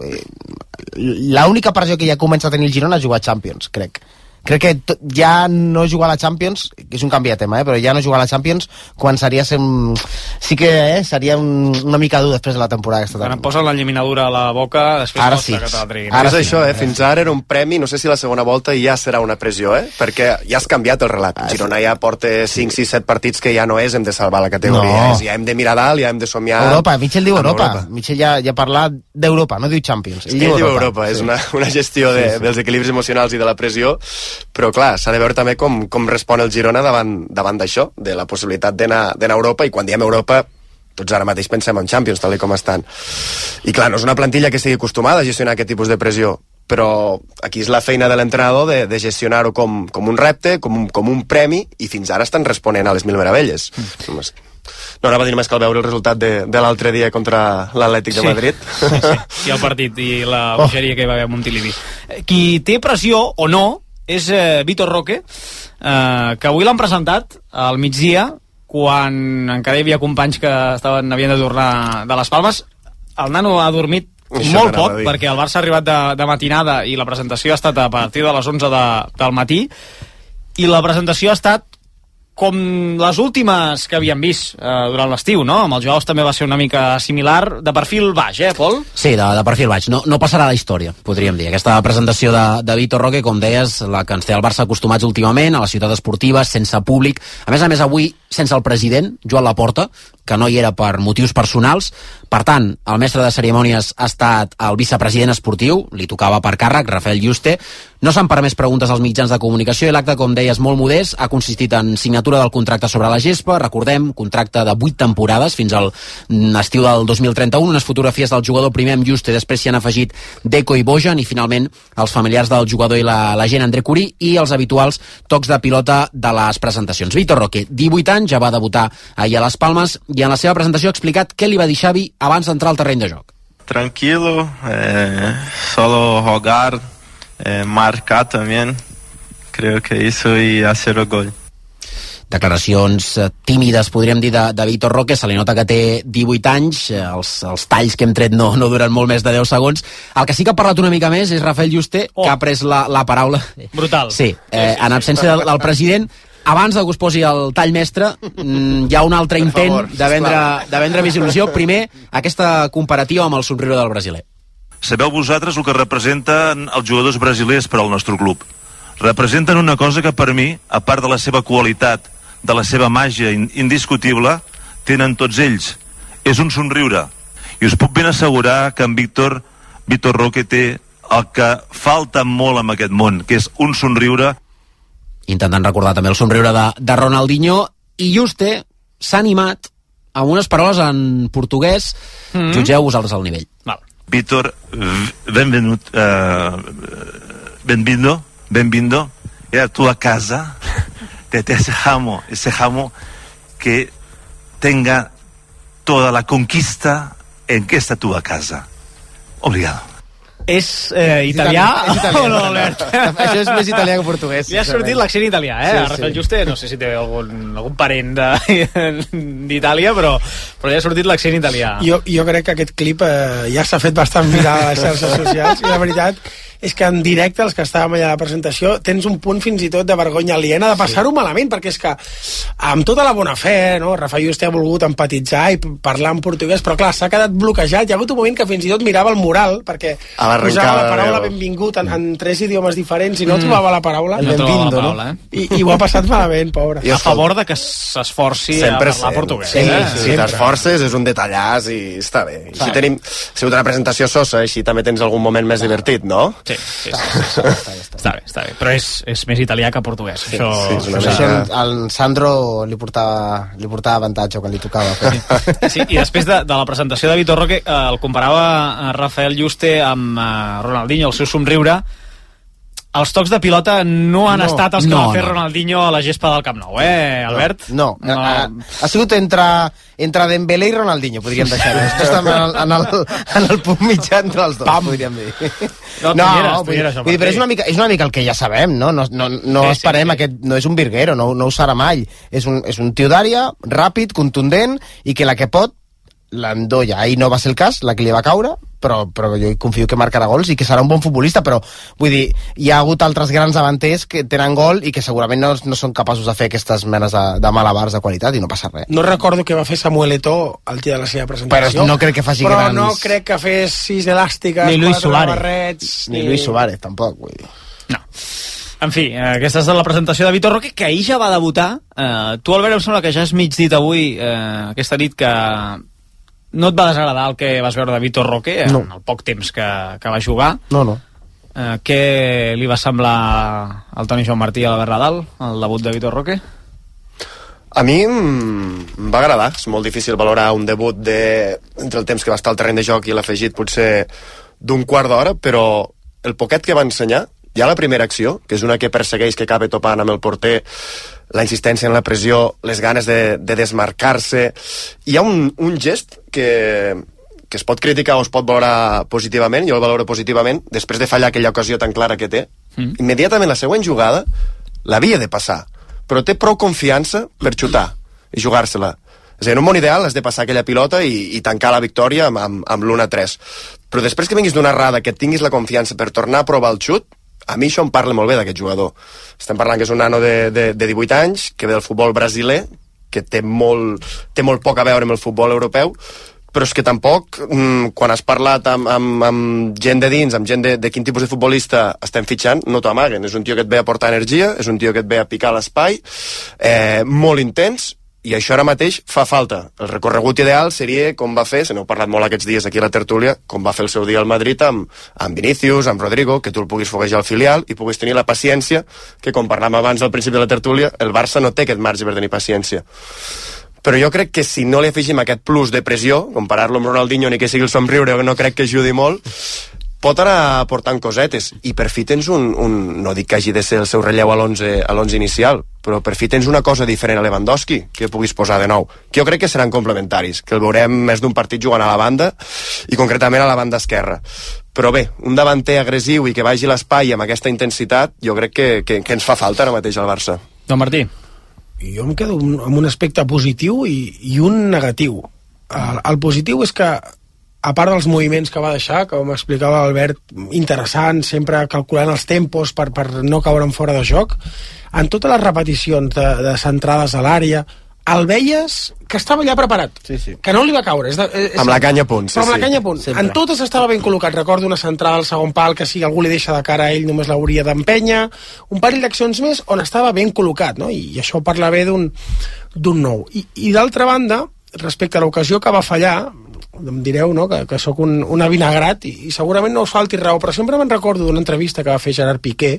L'única pressió que ja comença a tenir el Girona és jugar a Champions, crec. Crec que to, ja no jugar a la Champions, que és un canvi de tema, eh, però ja no jugar a la Champions començaria a ser un... sí que eh, seria un, una mica dur després de la temporada aquesta. Quan em posen l'eliminadura a la boca, després ara sí. que te la treguin. Ara és sí. Això, eh? Fins ara era un premi, no sé si la segona volta ja serà una pressió, eh? Perquè ja has canviat el relat. Ah, Girona ja porta cinc, sis, set partits que ja no és hem de salvar la categoria, no. És, ja hem de mirar dalt, ja hem de somiar... Europa, Michel diu Europa. Europa. Michel ja, ja parla d'Europa, no diu Champions. Ell, Ell diu Europa, Europa. Sí. És una, una gestió de, sí, sí. dels equilibris emocionals i de la pressió, però clar, s'ha de veure també com, com respon el Girona davant, davant d'això, de la possibilitat d'anar a Europa, i quan diem Europa tots ara mateix pensem en Champions, tal com estan. I clar, no és una plantilla que estigui acostumada a gestionar aquest tipus de pressió, però aquí és la feina de l'entrenador de, de gestionar-ho com, com un repte, com un, com un premi, i fins ara estan responent a les mil meravelles. Mm. No anava a dir només que al veure el resultat de, de l'altre dia contra l'Atlètic de Madrid. Sí, sí, sí. I el partit, i la bogeria oh. que hi va haver a Montilivi. Qui té pressió o no és eh, Vitor Roque, eh, que avui l'han presentat al migdia, quan encara hi havia companys que estaven, havien de tornar de les Palmes. El nano ha dormit Això molt poc, perquè el Barça ha arribat de, de matinada i la presentació ha estat a partir de les onze de, del matí, i la presentació ha estat com les últimes que havíem vist eh, durant l'estiu, no? Amb els jugadors també va ser una mica similar, de perfil baix, eh, Pol? Sí, de, de perfil baix. No, no passarà a la història, podríem dir. Aquesta presentació de, de Vitor Roque, com deies, la que ens té el Barça acostumats últimament, a la ciutat esportiva, sense públic. A més a més, avui, sense el president, Joan Laporta, que no hi era per motius personals. Per tant, el mestre de cerimònies ha estat el vicepresident esportiu, li tocava per càrrec, Rafael Yuste. No s'han permès preguntes als mitjans de comunicació i l'acte, com deies, molt modest, ha consistit en signatura del contracte sobre la gespa, recordem, contracte de vuit temporades fins al estiu del dos mil trenta-u, unes fotografies del jugador primer amb Yuste, després s'hi han afegit Deco i Bojan, i finalment els familiars del jugador i la, la gent André Curí, i els habituals tocs de pilota de les presentacions. Vitor Roque, divuit anys, ja va debutar ahir a les Palmes, i en la seva presentació ha explicat què li va dir Xavi abans d'entrar al terreny de joc. Tranquilo, eh, solo rogar, eh, marcar también, creo que eso, y hacer el gol. Declaracions eh, tímides, podríem dir, de, de Vitor Roque. Se li nota que té divuit anys, eh, els, els talls que hem tret no, no duren molt més de deu segons. El que sí que ha parlat una mica més és Rafael Yuste, oh. que ha pres la, la paraula. Brutal. Sí, eh, en absència del, del president. Abans de que us posi el tall mestre, hi ha un altre per intent favor, de vendre, de vendre més il·lusió. Primer, aquesta comparativa amb el somriure del brasiler. Sabeu vosaltres el que representen els jugadors brasilers per al nostre club. Representen una cosa que per mi, a part de la seva qualitat, de la seva màgia indiscutible, tenen tots ells. És un somriure. I us puc ben assegurar que en Víctor, Víctor Roque té el que falta molt en aquest món, que és un somriure. Intentant recordar també el somriure de, de Ronaldinho, i Juste s'ha animat amb unes paraules en portuguès. Mm-hmm. Jutgeu vosaltres el nivell. Val. Víctor, benvenut, uh, benvindo, benvindo a tua casa, te desejamos, desejamos que tenga toda la conquista en que esta tua casa. Obrigado. És eh, italià, és italià o no, Albert? Això és més italià que portuguès. Li ha sortit l'accent italià, eh? Sí, Rafael sí. Juste, no sé si té algun, algun parent d'Itàlia, però, però li ha sortit l'accent italià. Jo, jo crec que aquest clip eh, ja s'ha fet bastant viral a les xarxes socials, i la veritat és que en directe, els que estàvem allà a la presentació, tens un punt fins i tot de vergonya aliena de passar-ho sí. malament, perquè és que amb tota la bona fe, no? Rafael Juste ha volgut empatitzar i parlar en portuguès, però clar, s'ha quedat bloquejat. Hi ha hagut un moment que fins i tot mirava el mural, perquè posava la paraula benvingut en, en tres idiomes diferents i no mm. trobava la paraula. El no benvindo, la paraula, no? Eh? I, I ho ha passat malament, pobre. A favor de que s'esforci a parlar portuguès. Sí, eh? sí, si t'esforces és un detallàs i està bé. I si tenim, ha sigut una presentació sosa, així també tens algun moment més divertit, no? Sí, sí, sí, sí, sí. Està bé, està bé. Però és, és més italià que portuguès. Sí, això, sí, això, això, això al Sandro li portava, li portava avantatge quan li tocava. Sí. Sí, i després de, de la presentació de Vitor Roque, eh, el comparava a Rafael Juste amb eh, Ronaldinho, el seu somriure. Els tocs de pilota no han no, estat els que no, va fer no. Ronaldinho a la gespa del Camp Nou, eh, Albert? No, no. no. Ha, ha sigut entre, entre Dembélé i Ronaldinho, podríem deixar-ho. Esto està en el, en, el, en el punt mitjà entre els dos, Pam. podríem dir. No, no, eres, vull, eres, vull dir, però és una, mica, és una mica el que ja sabem, no? No, no, no sí, esperem sí, sí. aquest... No és un virguero, no, no ho serà mai. És un, és un tio d'àrea, ràpid, contundent, i que la que pot l'endolla. Ahir no va ser el cas, la que li va caure, però, però jo confio que marcarà gols i que serà un bon futbolista, però vull dir, hi ha hagut altres grans davanters que tenen gol i que segurament no, no són capaços de fer aquestes menes de, de malabars de qualitat i no passa res. No recordo què va fer Samuel Eto'o al dia de la seva presentació, però no crec que faci però grans... no crec que fes sis elàstiques, ni Luis Suárez, barrets, ni... ni Luis Suárez tampoc, vull dir. No. En fi, eh, aquesta és la presentació de Vitor Roque, que ahir ja va debutar. Eh, tu, Albert, em sembla que ja has mig dit avui, eh, aquesta nit, que no et va desagradar el que vas veure de Vitor Roque en no. el poc temps que, que va jugar. No, no. Eh, què li va semblar al Toni Joan Martí a l'Albert Nadal, el debut de Vitor Roque? A mi em va agradar. És molt difícil valorar un debut de, entre el temps que va estar al terreny de joc i l'afegit potser d'un quart d'hora, però el poquet que va ensenyar, ja la primera acció, que és una que persegueix, que acaba topant amb el porter, la insistència en la pressió, les ganes de, de desmarcar-se. Hi ha un, un gest que, que es pot criticar o es pot valorar positivament, jo el valoro positivament, després de fallar aquella ocasió tan clara que té. Mm. Immediatament la següent jugada l'havia de passar, però té prou confiança per xutar i jugar-se-la. És a dir, en un món ideal has de passar aquella pilota i, i tancar la victòria amb, amb, amb l'u a tres. Però després que vinguis d'una errada, que tinguis la confiança per tornar a provar el xut, a mi això em parla molt bé d'aquest jugador. Estem parlant que és un nano de, de, de divuit anys, que ve del futbol brasiler, que té molt, té molt poc a veure amb el futbol europeu, però és que tampoc, mmm, quan has parlat amb, amb, amb gent de dins, amb gent de, de quin tipus de futbolista estem fitxant, no t'ho amaguen. És un tio que et ve a portar energia, és un tio que et ve a picar l'espai, eh, molt intens, i això ara mateix fa falta. El recorregut ideal seria com va fer, se n'heu parlat molt aquests dies aquí a la tertúlia, com va fer el seu dia al Madrid amb, amb Vinícius, amb Rodrigo, que tu el puguis foguejar al filial i puguis tenir la paciència que, com parlàvem abans al principi de la tertúlia, el Barça no té aquest marge per tenir paciència. Però jo crec que si no li afegim aquest plus de pressió, comparar-lo amb Ronaldinho ni que sigui el somriure, no crec que ajudi molt, pot anar portant cosetes, i per fi tens un, un no dic que hagi de ser el seu relleu a l'onze a l'onze inicial, però per fi tens una cosa diferent a Lewandowski que puguis posar de nou, que jo crec que seran complementaris, que el veurem més d'un partit jugant a la banda i concretament a la banda esquerra. Però bé, un davanter agressiu i que vagi a l'espai amb aquesta intensitat, jo crec que, que, que ens fa falta ara mateix al Barça. Don Martí. Jo em quedo amb un aspecte positiu i, i un negatiu. El, el positiu és que, a part dels moviments que va deixar, com explicava l'Albert, interessant, sempre calculant els tempos per, per no caure en fora de joc, en totes les repeticions de, de centrades a l'àrea, el veies que estava allà preparat, sí, sí. que no li va caure. És de, és, amb la canya a punt. Sí, amb sí. la canya a punt. Sempre. En totes estava ben col·locat. Recordo una centrada al segon pal que si algú li deixa de cara a ell només l'hauria d'empènyer. Un parell d'accions més on estava ben col·locat, no? I, i això parla bé d'un d'un nou. I, i d'altra banda, respecte a l'ocasió que va fallar, em direu, no?, que, que sóc un, una vinagrat i, i segurament no us falti raó, però sempre me'n recordo d'una entrevista que va fer Gerard Piqué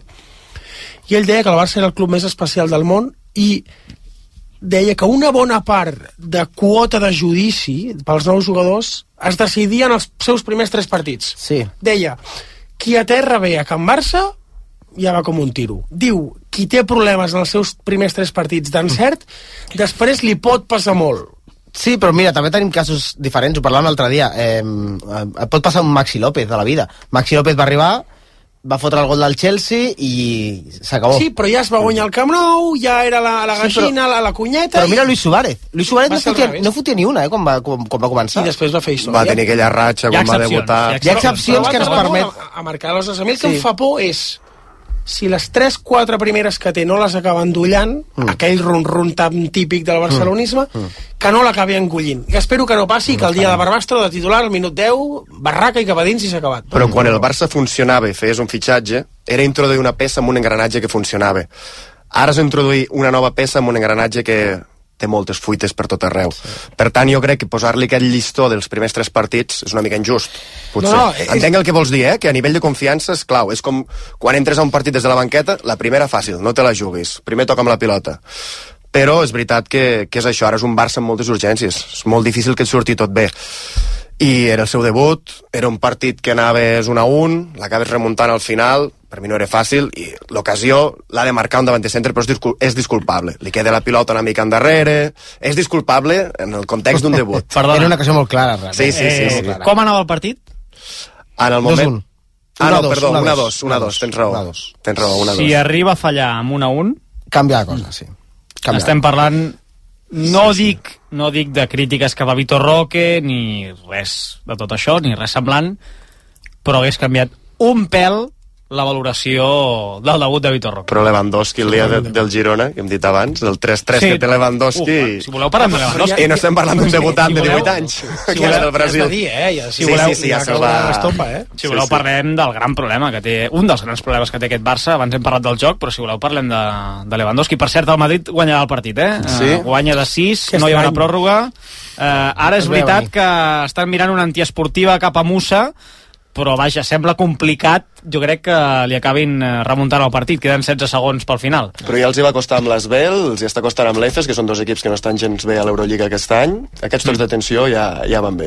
i ell deia que el Barça era el club més especial del món i deia que una bona part de quota de judici pels nous jugadors es decidia en els seus primers tres partits. Sí. Deia, qui aterra bé a Can Barça ja va com un tiro. Diu, qui té problemes en els seus primers tres partits d'encert, després li pot passar molt. Sí, però mira, també tenim casos diferents, ho parlàvem l'altre dia. Eh, eh, pot passar un Maxi López de la vida. Maxi López va arribar, va fotre el gol del Chelsea i s'acabó. Sí, però ja es va guanyar el Camp Nou, ja era la, la gallina, sí, però, la, la cunyeta... Però mira Luis Suárez. Luis Suárez no fotia, no fotia ni una, eh, quan va, quan, quan va començar. I després va fer història. Va tenir aquella ratxa quan va debutar. Hi ha excepcions que ens permet... A, a marcar les A mi el que sí. em fa por és si les tres quatre primeres que té no les acaben endollant, mm. aquell ron-ron tan típic del barcelonisme, mm. que no l'acabi engollint. I espero que no passi, no que el dia de Barbastro, de titular, al minut deu, barraca i cap a dins i s'ha acabat. Però quan el Barça funcionava i feies un fitxatge, era introduir una peça amb un engranatge que funcionava. Ara és introduir una nova peça amb un engranatge que té moltes fuites per tot arreu. Sí. Per tant, jo crec que posar-li aquest llistó dels primers tres partits és una mica injust. Potser. No, és... Entenc el que vols dir, eh? Que a nivell de confiança és clau. És com quan entres a un partit des de la banqueta, la primera fàcil, no te la juguis. Primer toca amb la pilota. Però és veritat que, que és això. Ara és un Barça amb moltes urgències. És molt difícil que et surti tot bé. I era el seu debut, era un partit que anaves un a un, l'acabes remuntant al final, per mi no era fàcil, i l'ocasió l'ha de marcar un davanter centre, però és, discul és disculpable. Li queda la pilota una mica endarrere, és disculpable en el context d'un debut. Perdona. Era una ocasió molt clara, realment. Sí, sí, sí, sí, sí. Com anava el partit? En el moment... Ah, no, dos, perdó, una, una dos, dos, una dos, tens raó. Una dos. Tens raó, una dos. Si arriba a fallar amb un a un... Canvia la cosa, sí. Canvia. Estem parlant... No sí, dic sí. no dic de crítiques cap a Vitor Roque, ni res de tot això, ni res semblant, però hagués canviat un pèl la valoració del debut de Vitor Roque. Però Lewandowski, el dia de, del Girona, que hem dit abans, el tres tres sí. que té Lewandowski... Uf, si voleu parlar de Lewandowski... I no estem parlant d'un debutant si de divuit anys, si que és del Brasil. Dir, eh? Ja, si sí, voleu, sí, sí, ja se'l va... Estopa, eh? Si voleu, sí, sí. parlem del gran problema que té... Un dels grans problemes que té aquest Barça, abans hem parlat del joc, però si voleu parlem de, de Lewandowski. Per cert, el Madrid guanyarà el partit, eh? Sí. Uh, guanya de sis, que no hi haurà pròrroga. Uh, ara és veritat que estan mirant una antiesportiva cap a Musa, però vaja, sembla complicat, jo crec que li acabin remuntant el partit, queden setze segons pel final. Però ja els hi va costar amb l'Asbel, els hi està costant amb l'Efes, que són dos equips que no estan gens bé a l'Eurolliga aquest any. Aquests tocs mm. d'atenció ja, ja van bé.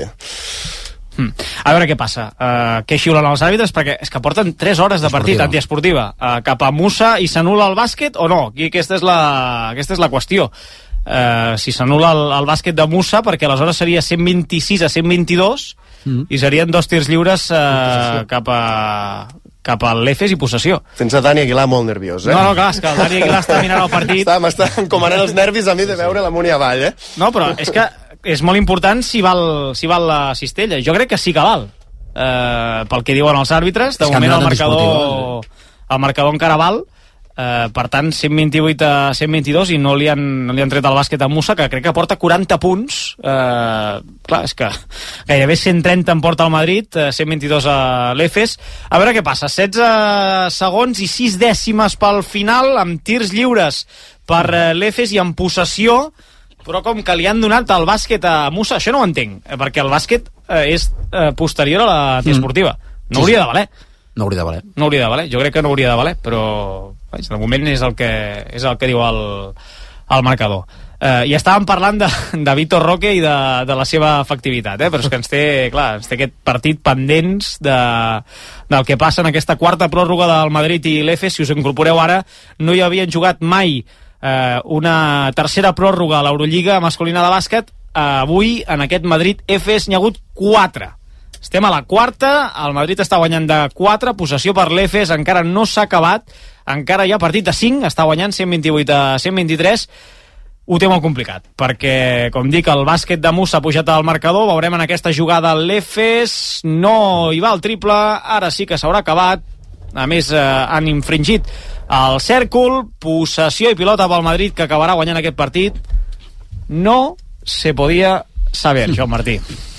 Mm. A veure què passa, uh, què xiulen els àrbitres, perquè és que porten tres hores de partit antiesportiva, uh, cap a Musa, i s'anul·la el bàsquet o no? I aquesta és la, aquesta és la qüestió. Uh, si s'anul·la el, el bàsquet de Musa, perquè aleshores seria cent vint-i-sis a cent vint-i-dos, mm. i serien dos tirs lliures uh, cap a cap a l'Efes i possessió. Tens a Dani Aguilar molt nerviós, eh? No, no, clar, és que el Dani Aguilar està mirant el partit. M'està encomanant els nervis a mi de veure l'amunt i avall, eh? No, però és que és molt important si val, si val la cistella. Jo crec que sí que val, uh, pel que diuen els àrbitres. De moment el marcador, el marcador encara val. Uh, per tant, cent vint-i-vuit a cent vint-i-dos, i no li han, no li han tret el bàsquet a Musa, que crec que porta quaranta punts. Uh, clar, és que gairebé cent trenta en porta el Madrid, uh, cent vint-i-dos a l'Efes. A veure què passa, setze segons i sis dècimes pel final, amb tirs lliures per uh, l'Efes i en possessió, però com que li han donat el bàsquet a Musa, això no ho entenc, perquè el bàsquet uh, és uh, posterior a la antiesportiva. No hauria de valer. No hauria de valer. No hauria de valer, jo crec que no hauria de valer, però vaig, de moment és el que, és el que diu el, el marcador. Eh, I estàvem parlant de, de Vitor Roque i de, de la seva efectivitat, eh? Però és que ens té, clar, ens té aquest partit pendents de, del que passa en aquesta quarta pròrroga del Madrid i l'Efes. Si us incorporeu ara, no hi havien jugat mai eh, una tercera pròrroga a l'Eurolliga masculina de bàsquet. Eh, avui, en aquest Madrid-Efes, n'hi ha hagut quatre. Estem a la quarta, el Madrid està guanyant de quatre, possessió per l'Efes, encara no s'ha acabat, encara hi ha partit de cinc, està guanyant cent vint-i-vuit a cent vint-i-tres, ho té molt complicat, perquè, com dic, el bàsquet de Musa ha pujat al marcador, veurem en aquesta jugada l'Efes, no hi va el triple, ara sí que s'haurà acabat, a més eh, han infringit el cèrcol, possessió i pilota pel Madrid, que acabarà guanyant aquest partit. No se podia saber, Joan Martí.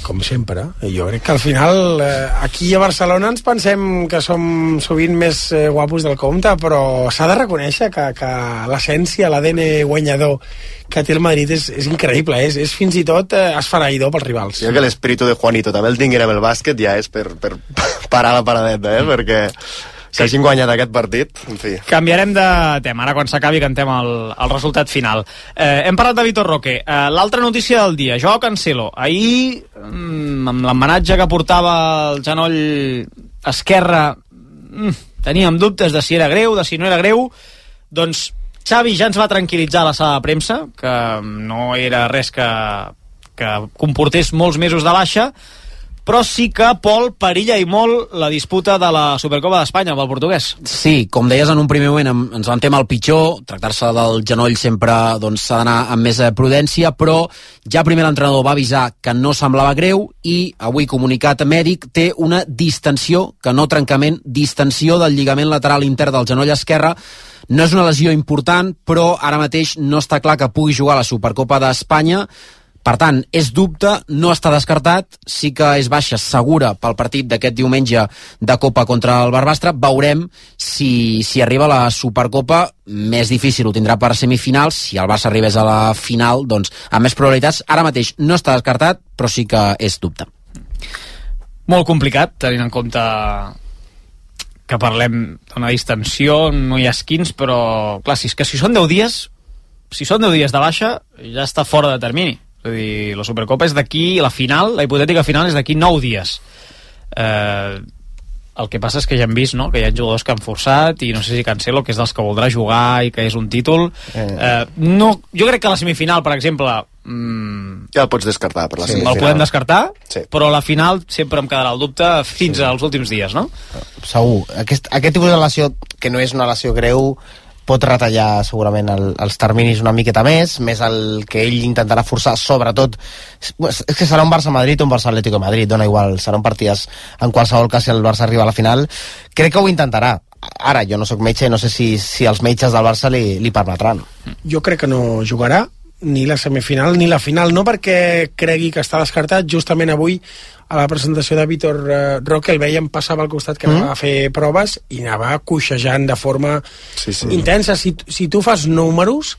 com sempre. Jo crec que al final eh, aquí a Barcelona ens pensem que som sovint més eh, guapos del compte, però s'ha de reconèixer que, que l'essència, l'A D N guanyador que té el Madrid és, és increïble, és, és fins i tot eh, esfereïdor pels rivals. Jo que l'espíritu de Juanito també el tinguin amb el bàsquet ja és per, per parar la paradeta, eh? Perquè si hagin guanyat aquest partit, en fi. Canviarem de tema, ara quan s'acabi cantem el, el resultat final. Eh, hem parlat de Vitor Roque. Eh, l'altra notícia del dia, Joao Cancelo. Ahir, mm, amb l'emmenatge que portava el genoll esquerre, mm, teníem dubtes de si era greu, de si no era greu. Doncs Xavi ja ens va tranquil·litzar a la sala de premsa, que no era res que, que comportés molts mesos de baixa, però sí que, Pol, perilla i molt la disputa de la Supercopa d'Espanya amb el portuguès. Sí, com deies en un primer moment, ens vam temer el pitjor, tractar-se del genoll sempre doncs, s'ha d'anar amb més prudència, però ja primer l'entrenador va avisar que no semblava greu i avui comunicat mèdic té una distensió, que no trencament, distensió del lligament lateral intern del genoll esquerre. No és una lesió important, però ara mateix no està clar que pugui jugar a la Supercopa d'Espanya. Per tant, és dubte, no està descartat, sí que és baixa segura pel partit d'aquest diumenge de Copa contra el Barbastre. Veurem si, si arriba a la Supercopa, més difícil ho tindrà per semifinals. Si el Barça arribés a la final, doncs amb més probabilitats. Ara mateix no està descartat, però sí que és dubte. Molt complicat, tenint en compte que parlem d'una distensió, no hi ha esquins, però clar, si, és que si són deu dies, si són deu dies de baixa, ja està fora de termini. És a dir, la Supercopa és d'aquí, la final, la hipotètica final és d'aquí nou dies. Eh, el que passa és que ja hem vist, no?, que hi ha jugadors que han forçat, i no sé si Cancelo, que és dels que voldrà jugar i que és un títol. Eh, no, jo crec que la semifinal, per exemple, mmm, ja el pots descartar per la sí, semifinal. El podem descartar, sí. Però la final sempre em quedarà el dubte fins sí. als últims dies, no? Segur. Aquest, aquest tipus de lesió, que no és una lesió greu, pot retallar segurament el, els terminis una miqueta més, més el que ell intentarà forçar, sobretot és que serà un Barça-Madrid o un Barça-Atlético de Madrid, dona igual, seran partides en qualsevol cas si el Barça arriba a la final. Crec que ho intentarà. Ara, jo no sóc metge i no sé si, si els metges del Barça li, li permetran. Jo crec que no jugarà ni la semifinal ni la final, no perquè cregui que està descartat. Justament avui a la presentació de Vitor uh, Roque el veiem passar pel costat que mm. va a fer proves i anava coixejant de forma sí, sí. intensa. Si, si tu fas números,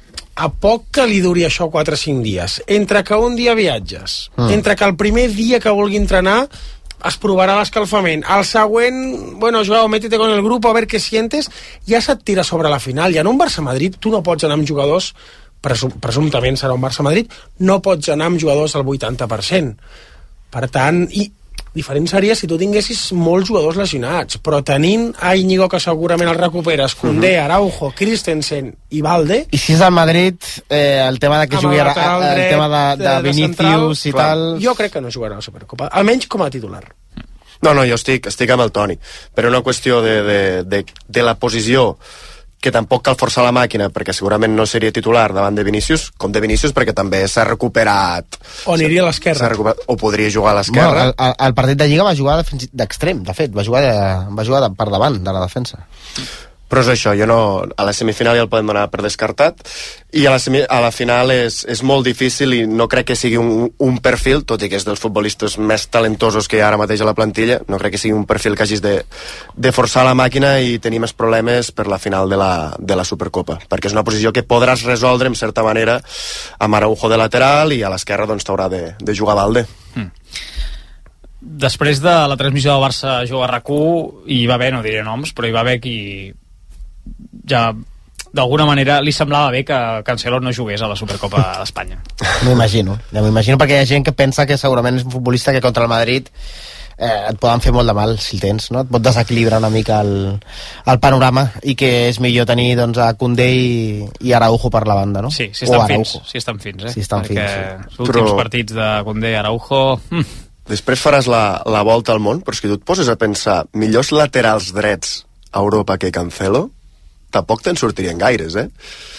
a poc que li duri això quatre o cinc dies, entre que un dia viatges, mm. entre que el primer dia que vulgui entrenar es provarà l'escalfament, el següent, bueno, Joao, métete con el grupo a ver qué sientes, ja se't tira sobre la final. I en un Barça-Madrid tu no pots anar amb jugadors, presum presumptament serà un Barça-Madrid, no pots anar amb jugadors al vuitanta per cent. Per tant, i diferent seria si tu tinguessis molts jugadors lesionats, però tenint a Íñigo, que segurament el recuperes, Koundé, Araujo, Christensen i Valde... I si és al Madrid, eh, el tema de que jugui el, el tema de, de, de Vinícius i tal... Jo crec que no jugarà a la Supercopa, almenys com a titular. No, no, jo estic, estic amb el Toni, però una qüestió de, de, de, de la posició, que tampoc cal forçar la màquina, perquè segurament no seria titular davant de Vinícius, com de Vinícius, perquè també s'ha recuperat... O aniria a l'esquerra. O podria jugar a l'esquerra. Bueno, el, el partit de Lliga va jugar d'extrem, de fet, va jugar, de, va jugar de, per davant de la defensa. Però és això, jo no... A la semifinal ja el podem donar per descartat, i a la, semi, a la final és, és molt difícil i no crec que sigui un, un perfil, tot i que és dels futbolistes més talentosos que hi ha ara mateix a la plantilla, no crec que sigui un perfil que hagis de, de forçar la màquina i tenir més problemes per la final de la, de la Supercopa, perquè és una posició que podràs resoldre en certa manera amb Araujo de lateral i a l'esquerra doncs t'haurà de, de jugar Valde. Mm. Després de la transmissió del Barça a jugar a RAC u, hi va haver, no diré noms, però hi va haver qui ja d'alguna manera li semblava bé que Cancelo no jugués a la Supercopa d'Espanya. M'ho imagino, ja m'ho imagino, perquè hi ha gent que pensa que segurament és un futbolista que contra el Madrid eh, et poden fer molt de mal si el tens, no? Et pot desequilibrar una mica el, el panorama i que és millor tenir doncs, a Koundé i, i Araujo per la banda, no? Sí, si estan fins, si estan fins, eh? Si estan perquè fins, sí. Els últims Però... partits de Koundé i Araujo... Hm. Després faràs la, la volta al món, però si tu et poses a pensar millors laterals drets a Europa que Cancelo, tampoc te'n sortirien gaires, eh?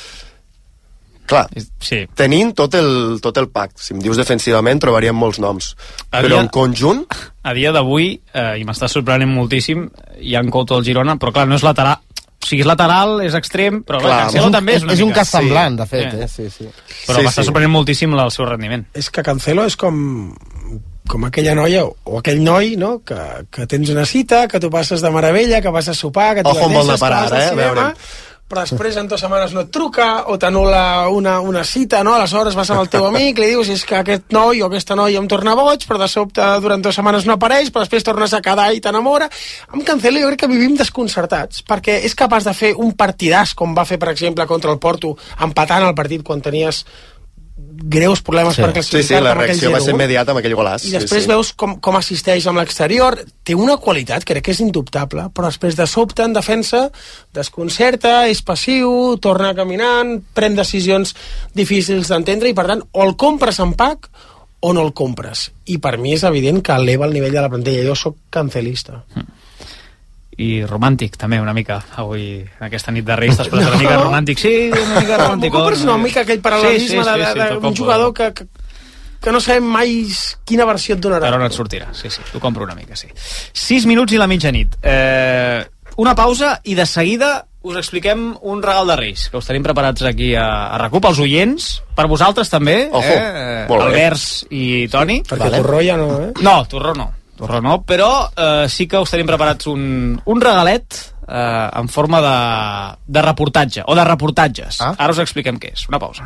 Clar, sí. Tenint tot el, tot el pack, si em dius defensivament trobaríem molts noms, a però dia, en conjunt... A dia d'avui, eh, i m'està sorprenent moltíssim, hi ha en Couto al Girona, però clar, no és lateral, o sigui, és lateral, és extrem, però clar, Cancelo també és una és mica. un cas semblant, sí. de fet, eh? Sí, sí. Però sí, m'està sí. sorprenent moltíssim el seu rendiment. És que Cancelo és com... com aquella noia o aquell noi, no?, que, que tens una cita, que tu passes de meravella, que vas a sopar, que Ojo amb el de parar, eh? A veure. Però després en dues setmanes no et truca o t'anul·la una, una cita, no? Aleshores vas amb el teu amic, li dius és que aquest noi o aquesta noia em torna boig, però de sobte durant dues setmanes no apareix, però després tornes a quedar i t'enamora. Amb Cancelo jo crec que vivim desconcertats, perquè és capaç de fer un partidàs, com va fer, per exemple, contra el Porto, empatant el partit quan tenies greus problemes sí. per classificar. Sí, sí, la reacció va ser immediata amb aquell golaç. I després sí, sí. veus com, com assisteix amb l'exterior. Té una qualitat, crec que és indubtable, però després de sobte en defensa desconcerta, és passiu, torna caminant, pren decisions difícils d'entendre i per tant o el compres en pack o no el compres. I per mi és evident que eleva el nivell de la plantilla. Jo sóc cancelista. Mm. I romàntic també una mica avui, aquesta nit de Reis t'has posat no. una mica romàntic, sí, una mica romàntic no, però és una mica aquell paral·lelisme sí, sí, sí, sí, d'un sí, jugador que, que, que no sabem mai quina versió et donarà. Per on et sortirà, sí, sí, t'ho compro una mica, sí. sis minuts i la mitjanit. Eh, una pausa i de seguida us expliquem un regal de Reis que us tenim preparats aquí a, a RAC1 pels oients, per vosaltres també. Ojo, eh, Alberts i Toni. Perquè vale. Torró ja no, eh? No, Torró no. Torró no, però eh, sí que us tenim preparats un, un regalet eh, en forma de, de reportatge, o de reportatges. Ah? Ara us expliquem què és. Una pausa.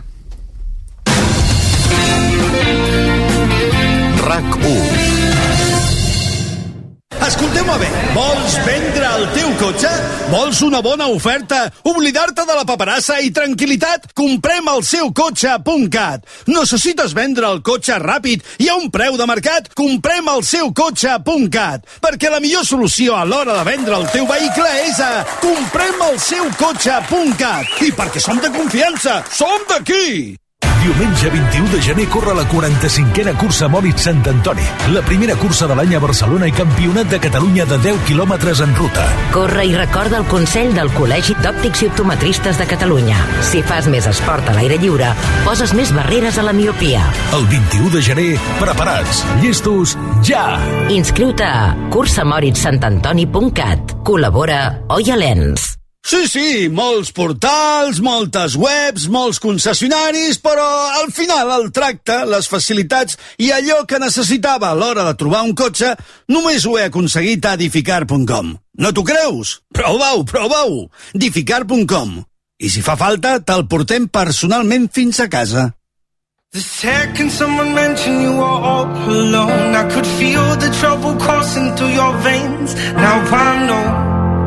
RAC u. Escolteu-me bé, vols vendre el teu cotxe? Vols una bona oferta? Oblidar-te de la paperassa i tranquil·litat? Comprem el seu cotxe punt cat. Necessites vendre el cotxe ràpid i a un preu de mercat? Comprem el seu cotxe punt cat. Perquè la millor solució a l'hora de vendre el teu vehicle és a comprem el seu cotxe punt cat. I perquè som de confiança, som d'aquí! Diumenge vint-i-u de gener corre la quaranta-cinquena cursa Moritz Sant Antoni, la primera cursa de l'any a Barcelona i campionat de Catalunya de deu quilòmetres en ruta. Corre i recorda el consell del Col·legi d'Òptics i Optometristes de Catalunya. Si fas més esport a l'aire lliure, poses més barreres a la miopia. El vint-i-u de gener, preparats, llestos, ja! Inscriu-te a cursa moritz sant antoni punt cat. Col·labora Oia Lens. Sí, sí, molts portals, moltes webs, molts concessionaris, però al final el tracte, les facilitats i allò que necessitava a l'hora de trobar un cotxe només ho he aconseguit a edificar punt com. No t'ho creus? Prova-ho, prova-ho! edificar punt com. I si fa falta, te'l portem personalment fins a casa. The second someone mentioned you were all alone, I could feel the trouble coursing through your veins. Now I know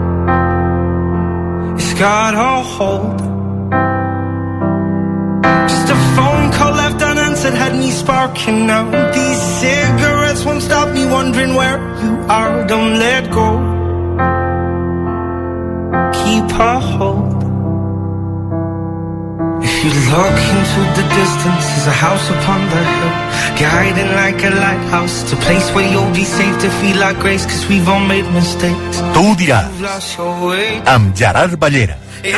it's got a hold. Just a phone call left unanswered had me sparking now. These cigarettes won't stop me wondering where you are. Don't let go. Keep a hold. If you look into the distance, there's a house upon the hill, guiding like a lighthouse. It's a place where you'll be safe to feel like grace, cause we've all made mistakes. Tu ho diràs, amb Gerard Ballera.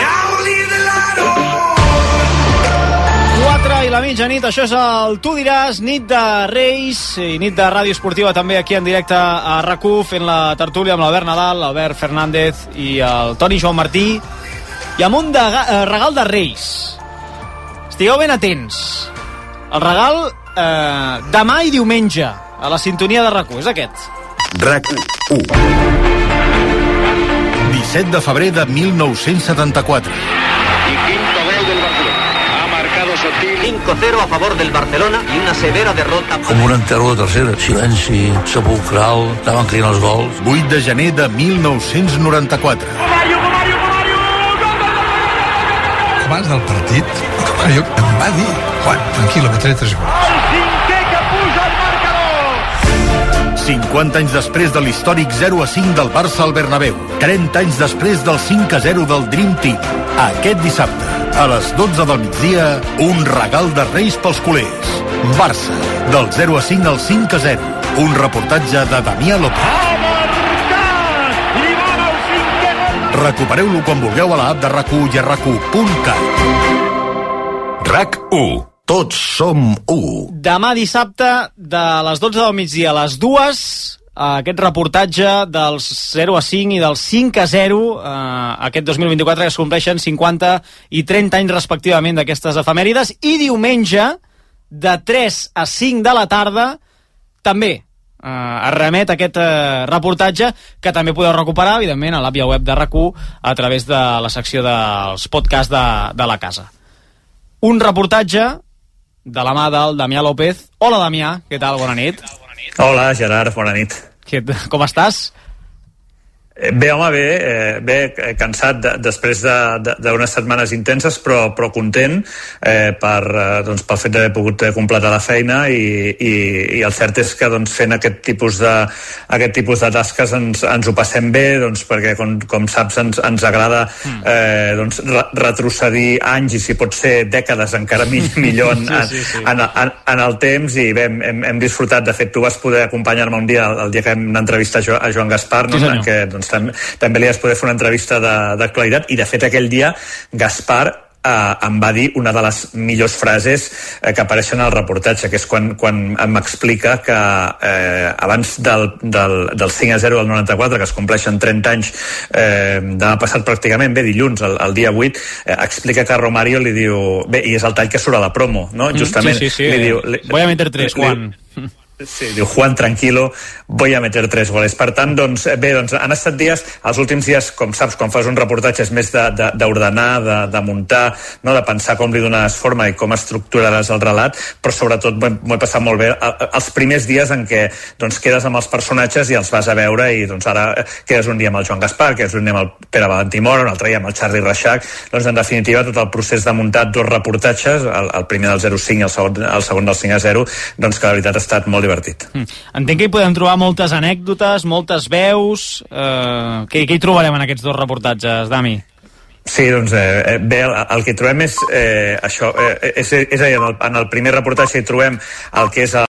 quatre i la mitjanit, això és el Tu diràs, nit de Reis i nit de Ràdio Esportiva també aquí en directe a RAC1, fent la tertúlia amb l'Albert Nadal, l'Albert Fernández i el Toni Joan Martí, i amb un de, eh, regal de Reis. Estigueu ben atents. El regal eh, demà i diumenge a la sintonia de RAC1, és aquest. RAC u. disset de febrer de mil nou-cents setanta-quatre. cinco cero a favor del Barcelona i una severa derrota. Com un enterro de tercera, silenci sepulcral, estaven caient els gols. vuit de gener de mil nou-cents noranta-quatre. Abans del partit, Comario em va dir, Juan, tranquil·lo, metré tres gols. cinquanta anys després de l'històric zero a cinc del Barça al Bernabéu. trenta anys després del cinc a zero del Dream Team. Aquest dissabte, a les dotze del migdia, un regal de Reis pels culers. Barça, del zero a cinc al cinc a zero. Un reportatge de Damià López. Recupereu-lo quan vulgueu a l'app de RAC u i a RAC u punt cat. RAC u. Tots som u. Demà dissabte, de les dotze del migdia a les dues, aquest reportatge dels zero a cinc i del cinc a zero, eh, aquest dos mil vint-i-quatre, que es compleixen cinquanta i trenta anys respectivament d'aquestes efemèrides, i diumenge, de tres a cinc de la tarda, també eh, es remet a aquest eh, reportatge, que també podeu recuperar, evidentment, a l'app i web de RAC u a través de la secció dels podcasts de, de la casa. Un reportatge de la mà del Damià López. Hola, Damià, què tal? Bona nit. Hola, Gerard, bona nit. Com estàs? Bé, home, bé, eh, bé cansat de, després d'unes de, de setmanes intenses, però, però content eh, per, eh, doncs, pel fet d'haver pogut completar la feina i, i, i el cert és que doncs, fent aquest tipus de, aquest tipus de tasques ens, ens ho passem bé, doncs, perquè com, com saps ens, ens agrada eh, doncs, re retrocedir anys i si pot ser dècades encara mi millor en, sí, sí, sí. En, en, en el temps i bé, hem, hem disfrutat. De fet, tu vas poder acompanyar-me un dia, el dia que vam entrevistar a, jo, a Joan Gaspar, no? Sí, en què doncs, També, també li vas poder fer una entrevista d'actualitat i de fet aquell dia Gaspar eh, em va dir una de les millors frases eh, que apareixen al reportatge, que és quan, quan m'explica que eh, abans del, del, del cinc a zero del noranta-quatre, que es compleixen trenta anys eh, demà passat pràcticament, bé, dilluns, el, el dia vuit, eh, explica que Romario li diu, bé, i és el tall que surt a la promo, no? Justament, sí, sí, sí. Li diu, li, voy a meter tres, Juan. Li, Sí, diu Juan, tranquilo, voy a meter tres goles. Per tant, doncs, bé, doncs, han estat dies, els últims dies, com saps, quan fas un reportatge és més d'ordenar, de, de, de, de muntar, no? De pensar com li donaràs forma i com estructuraràs el relat, però sobretot m'ho he passat molt bé els primers dies en què doncs, quedes amb els personatges i els vas a veure i doncs, ara quedes un dia amb el Joan Gaspar, quedes un dia amb el Pere Valentí Mora, un altre dia amb el Charlie Reixac. Doncs, en definitiva, tot el procés de muntar dos reportatges, el, el primer del zero cinc i el segon, el segon del cinc a zero, doncs que la veritat ha estat molt divertit. Mm. Entenc que hi podem trobar moltes anècdotes, moltes veus. Eh, què, què hi trobarem en aquests dos reportatges, Dami? Sí, doncs eh, bé, el, el que trobem és eh, això, eh, és, és a dir, en el, en el primer reportatge hi trobem el que és el